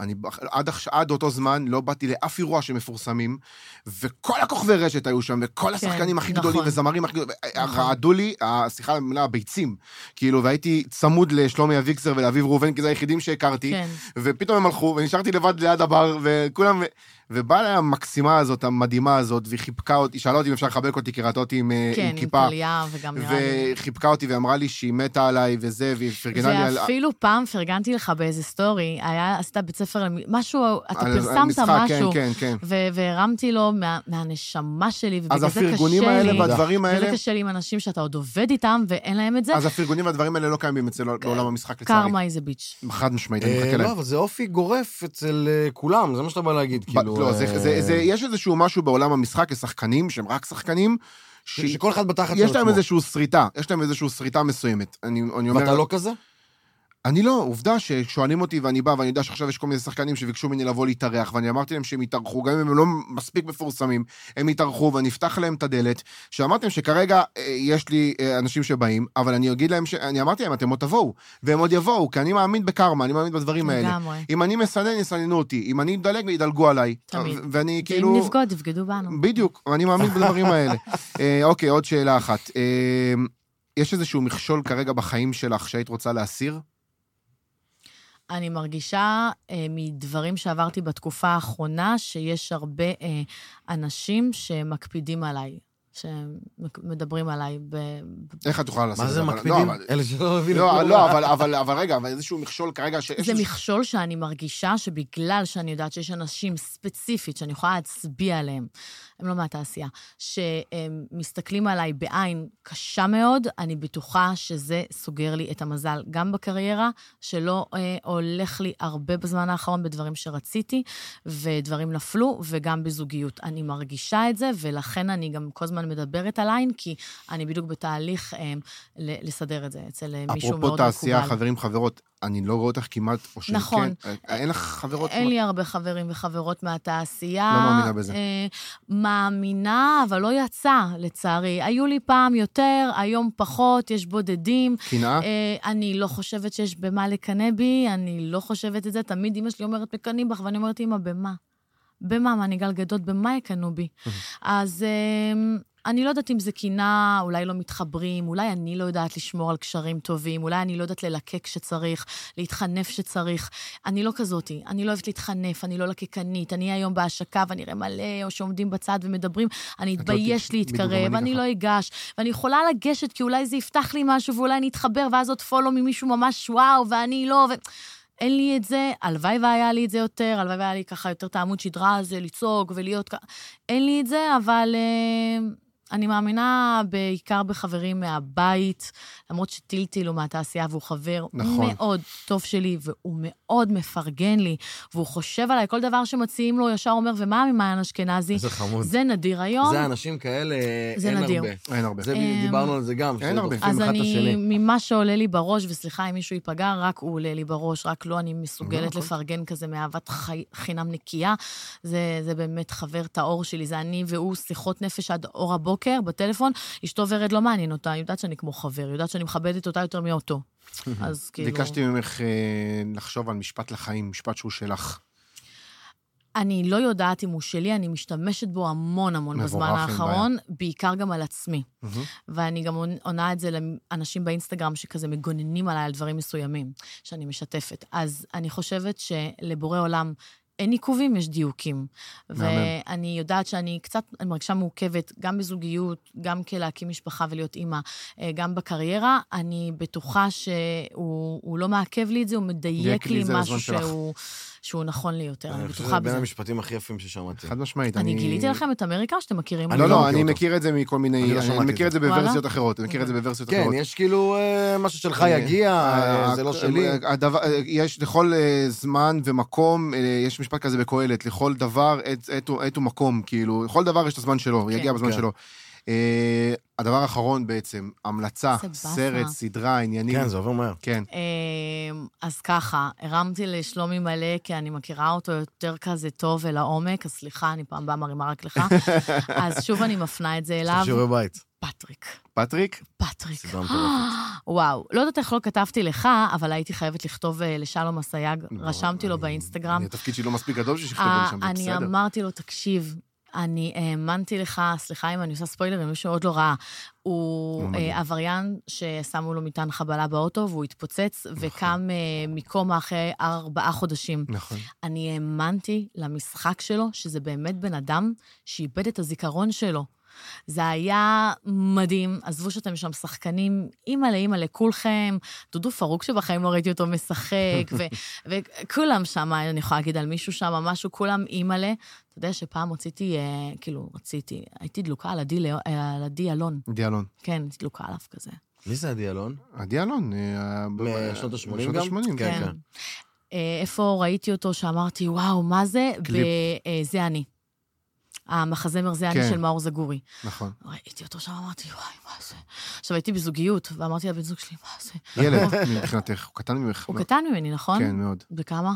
עד אותו זמן לא באתי לאף אירוע שמפורסמים, וכל הכוכבי רשת היו שם, וכל השחקנים הכי גדולים וזמרים הכי גדולים, רעדו לי, סליחה למילה, הביצים. כאילו, והייתי צמוד לשלומי אביקסר ולאביב ראובן, כי זה היחידים שהכרתי, ופתאום הם הלכו, ונשארתי לבד ליד הבר, וכולם... ובאה לה המקסימה הזאת, המדהימה הזאת, והיא חיבקה אותי, שאלה אותי אם אפשר לחבק אותי, כי ראתה אותי עם כיפה. כן, עם טליה, וגם נראה לי. וחיבקה אותי ואמרה לי שהיא מתה עליי וזה, והיא פרגנה לי על... ואפילו פעם פרגנתי לך באיזה סטורי, עשית בית ספר, משהו, אתה פרסמת משהו, כן. והרמתי לו מהנשמה שלי, ובגלל זה קשה לי. אז הפרגונים האלה והדברים האלה... וזה קשה לי עם אנשים שאתה עוד עובד איתם, ואין להם את זה. אז הפרגונים והדברים האלה לא קיימים אצל בעולם המשחק, לצערי. קרמה איזה ביץ'. חד משמעית, אני מחכה להם. לא, אבל זה אופי גורף אצל כולם, זה מה שאתה בא להגיד, כאילו... לא, יש איזשהו משהו בעולם המשחק, כשחקנים, שהם רק שחקנים, שכל אחד בתחת של יש להם איזשהו שריטה מסוימת. ואתה לא כזה? אני לא, עובדה ששואלים אותי ואני בא, ואני יודע שעכשיו יש כל מיני שחקנים שביקשו ממני לבוא להתארח, ואני אמרתי להם שהם יתארחו, גם אם הם לא מספיק מפורסמים, הם יתארחו ואני אפתח להם את הדלת, שאמרתי להם שכרגע יש לי אנשים שבאים, אבל אני אגיד להם אני אמרתי להם, אתם עוד תבואו, והם עוד יבואו, כי אני מאמין בקרמה, אני מאמין בדברים האלה. אם אני מסנן, יסננו אותי, אם אני אדלג, ידלגו עליי. תמיד. ואני כאילו... אם נבגוד, יבגדו בנו. בדיוק, אני מאמין בדברים האלה. אוקיי, עוד שאלה אחת. יש איזשהו מכשול כרגע בחיים שלך שהיית רוצה להסיר? אני מרגישה מדברים שעברתי בתקופה האחרונה, שיש הרבה אנשים שמקפידים עליי, שמדברים עליי. איך את תוכל לעשות? מה זה מקפידים? אלה שלא הבינו. לא, אבל רגע, אבל איזשהו מכשול כרגע... זה מכשול שאני מרגישה שבגלל שאני יודעת שיש אנשים ספציפית, שאני יכולה להצביע עליהם, הם לא מהתעשייה, שמסתכלים עליי בעין קשה מאוד, אני בטוחה שזה סוגר לי את המזל, גם בקריירה, שלא הולך לי הרבה בזמן האחרון בדברים שרציתי, ודברים נפלו, וגם בזוגיות. אני מרגישה את זה, ולכן אני גם כל הזמן מדברת על עין, כי אני בדיוק בתהליך לסדר את זה אצל מישהו מאוד מקובל. אפרופו תעשייה, חברים, חברות, אני לא רואה אותך כמעט, או שכן. נכון. אין לך חברות? אין לי הרבה חברים וחברות מהתעשייה. לא מאמינה בזה. מאמינה, אבל לא יצא, לצערי. היו לי פעם יותר, היום פחות, יש בודדים. קנאה? אני לא חושבת שיש במה לקנא בי, אני לא חושבת את זה. תמיד אמא שלי אומרת, מקנאים בך, ואני אומרת, אמא, במה? במה? מה, אני גלגדות, במה יקנו בי? אז... אני לא יודעת אם זה קינה, אולי לא מתחברים, אולי אני לא יודעת לשמור על קשרים טובים, אולי אני לא יודעת ללקק שצריך, להתחנף שצריך. אני לא כזאתי, אני לא אוהבת להתחנף, אני לא לקקנית, אני היום בהשקה ואני אראה מלא, או שעומדים בצד ומדברים, אני אתבייש להתקרב, אני לא אגש, ואני יכולה לגשת כי אולי זה יפתח לי משהו, ואולי אני אתחבר, ואז עוד פולו ממישהו ממש וואו, ואני לא, אין לי את זה, הלוואי והיה לי את זה יותר, הלוואי והיה לי ככה יותר תעמוד שדרה הזה, לצעוק ולהיות ככה, אין לי את זה, אבל אני מאמינה בעיקר בחברים מהבית, למרות שטילטיל הוא מהתעשייה, והוא חבר מאוד טוב שלי, והוא מאוד מפרגן לי, והוא חושב עליי, כל דבר שמציעים לו ישר אומר, ומה ממעיין אשכנזי? איזה חמוד. זה נדיר היום. זה אנשים כאלה, אין נדיר. הרבה. אין הרבה. דיברנו על זה גם, אין הרבה. אז אני, ממה שעולה לי בראש, וסליחה אם מישהו ייפגע, רק הוא עולה לי בראש, רק לא אני מסוגלת לפרגן כזה מאהבת חינם נקייה. זה באמת חבר טהור שלי, זה אני והוא שיחות נפש עד אור הבוקר בטלפון, אשתו ורד לא מעניין אותה, יודעת שאני כמו חבר, יודעת שאני מכבדת אותה יותר מאותו. אז כאילו... ביקשתי ממך לחשוב על משפט לחיים, משפט שהוא שלך. אני לא יודעת אם הוא שלי, אני משתמשת בו המון בזמן האחרון, בעיקר גם על עצמי. ואני גם עונה את זה לאנשים באינסטגרם שכזה מגוננים עליי על דברים מסוימים, שאני משתפת. אז אני חושבת שלבורא עולם אין עיכובים, יש דיוקים. ואני יודעת שאני קצת, אני מרגישה מעוכבת, גם בזוגיות, גם כלהקים משפחה ולהיות אימא, גם בקריירה. אני בטוחה שהוא לא מעכב לי את זה, הוא מדייק לי משהו שהוא נכון לי יותר. אני בטוחה בזה. בין המשפטים הכי יפים ששמעתי. חד משמעית. אני גיליתי לכם את אמריקה שאתם מכירים? לא, אני מכיר את זה מכל מיני, אני מכיר את זה בוורסיות אחרות. אני מכיר את זה בוורסיות אחרות. כן, יש כאילו משהו שלך יגיע, זה לא שלי. יש לכל זמן ומקום, יש משפט כזה בקהלת, לכל דבר עת ומקום, כאילו, לכל דבר יש את הזמן שלו, יגיע בזמן שלו. הדבר האחרון בעצם, המלצה, סרט, סדרה, עניינים. כן, זה עובר מהר. כן. אז ככה, הרמתי לשלומי מלא, כי אני מכירה אותו יותר כזה טוב ולעומק, אז סליחה, אני פעם באה מרימה רק לך. אז שוב אני מפנה את זה אליו. שיעורי בית. פטריק. פטריק? פטריק. וואו, לא יודעת איך לא כתבתי לך, אבל הייתי חייבת לכתוב לשלום הסייג, רשמתי לו באינסטגרם. התפקיד שלי לא מספיק גדול ששכתוב לשם, זה בסדר. אני אמרתי לו, תקשיב, אני האמנתי לך, סליחה אם אני עושה ספוילר, מי שעוד לא ראה, הוא עבריין ששמו לו מטען חבלה באוטו, והוא התפוצץ וקם מקומה אחרי 4 חודשים. נכון. אני האמנתי למשחק שלו, שזה באמת בן אדם שאיבד את הזיכרון שלו. זה היה מדהים, עזבו שאתם שם שחקנים, אימא לכולכם, דודו פרוק שבחיים לא ראיתי אותו משחק, וכולם שם, אני יכולה להגיד על מישהו שם, משהו, כולם אימא. אתה יודע שפעם הייתי דלוקה על עדי אלון. עדי אלון. כן, הייתי דלוקה עליו כזה. מי זה עדי אלון? עדי אלון. בשנות ה-80 גם? כן. איפה ראיתי אותו שאמרתי, וואו, מה זה? זה אני. המחזמר זה אני של מאור זגורי. נכון. ראיתי אותו שם, אמרתי, וואי, מה זה? עכשיו הייתי בזוגיות, ואמרתי לבן זוג שלי, מה זה? ילד, מבחינתך, הוא קטן ממך. הוא קטן ממני, נכון? כן, מאוד. בכמה?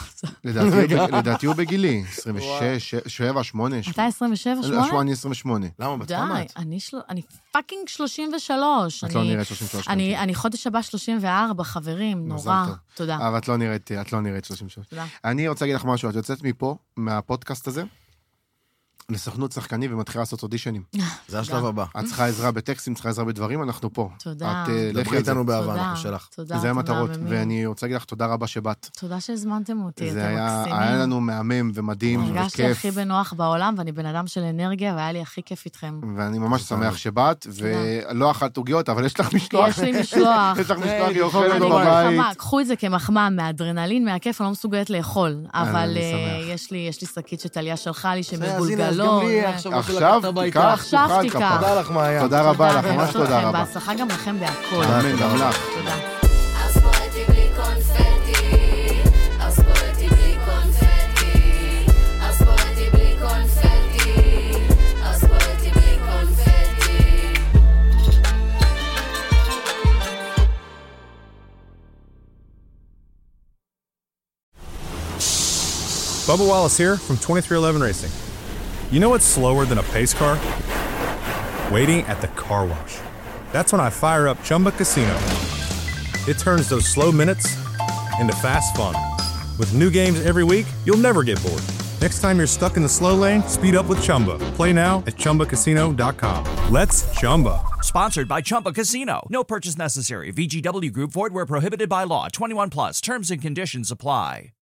לדעתי הוא בגילי, 26, 7, 8. אתה 27, 8? אני 28. למה? בת כמה את? אני פאקינג 33. את לא נראית 33. אני חודש הבא 34, חברים, נורא. תודה. אבל את לא נראית 33. אני רוצה להגיד לך משהו, את יוצאת מפה, מהפודקאסט הזה, לסוכנות שחקנים ומתחילה לעשות אודישנים. זה השלב הבא. את צריכה עזרה בטקסטים, צריכה עזרה בדברים, אנחנו פה. תודה. דברי איתנו באהבה, אנחנו שלך. תודה. זה המטרות, ואני רוצה להגיד לך תודה רבה שבאת. תודה שהזמנתם אותי, אתם מקסימים. היה לנו מהמם ומדהים וכיף. הרגשתי הכי בנוח בעולם, ואני בן אדם של אנרגיה, והיה לי הכי כיף איתכם. ואני ממש שמח שבאת, ולא אכלת עוגיות, אבל יש לך משלוח. יש לי משלוח. יש לך משלוח, היא אוכלת בבית. קחו את זה כמחמאה, מהאדרנלין, מהכיף, אני לא מסוגלת לאכול. אבל יש לי שקית שטליה שלחה לי, שמגולגלות. עכשיו תיקח. תודה לך, מעיין. תודה רבה לך, ממש תודה רבה. בהצלחה גם לכם בהכל. אמן, גם לך. תודה. אספורטי בלי קונפטי, אספורטי בלי קונפטי, אספורטי בלי קונפטי, אספורטי בלי קונפטי. Bubba Wallace here from 2311 Racing. You know what's slower than a pace car? Waiting at the car wash. That's when I fire up Chumba Casino. It turns those slow minutes into fast fun. With new games every week, you'll never get bored. Next time you're stuck in the slow lane, speed up with Chumba. Play now at ChumbaCasino.com. Let's Chumba. Sponsored by Chumba Casino. No purchase necessary. VGW Group. Void where prohibited by law. 21 plus. Terms and conditions apply.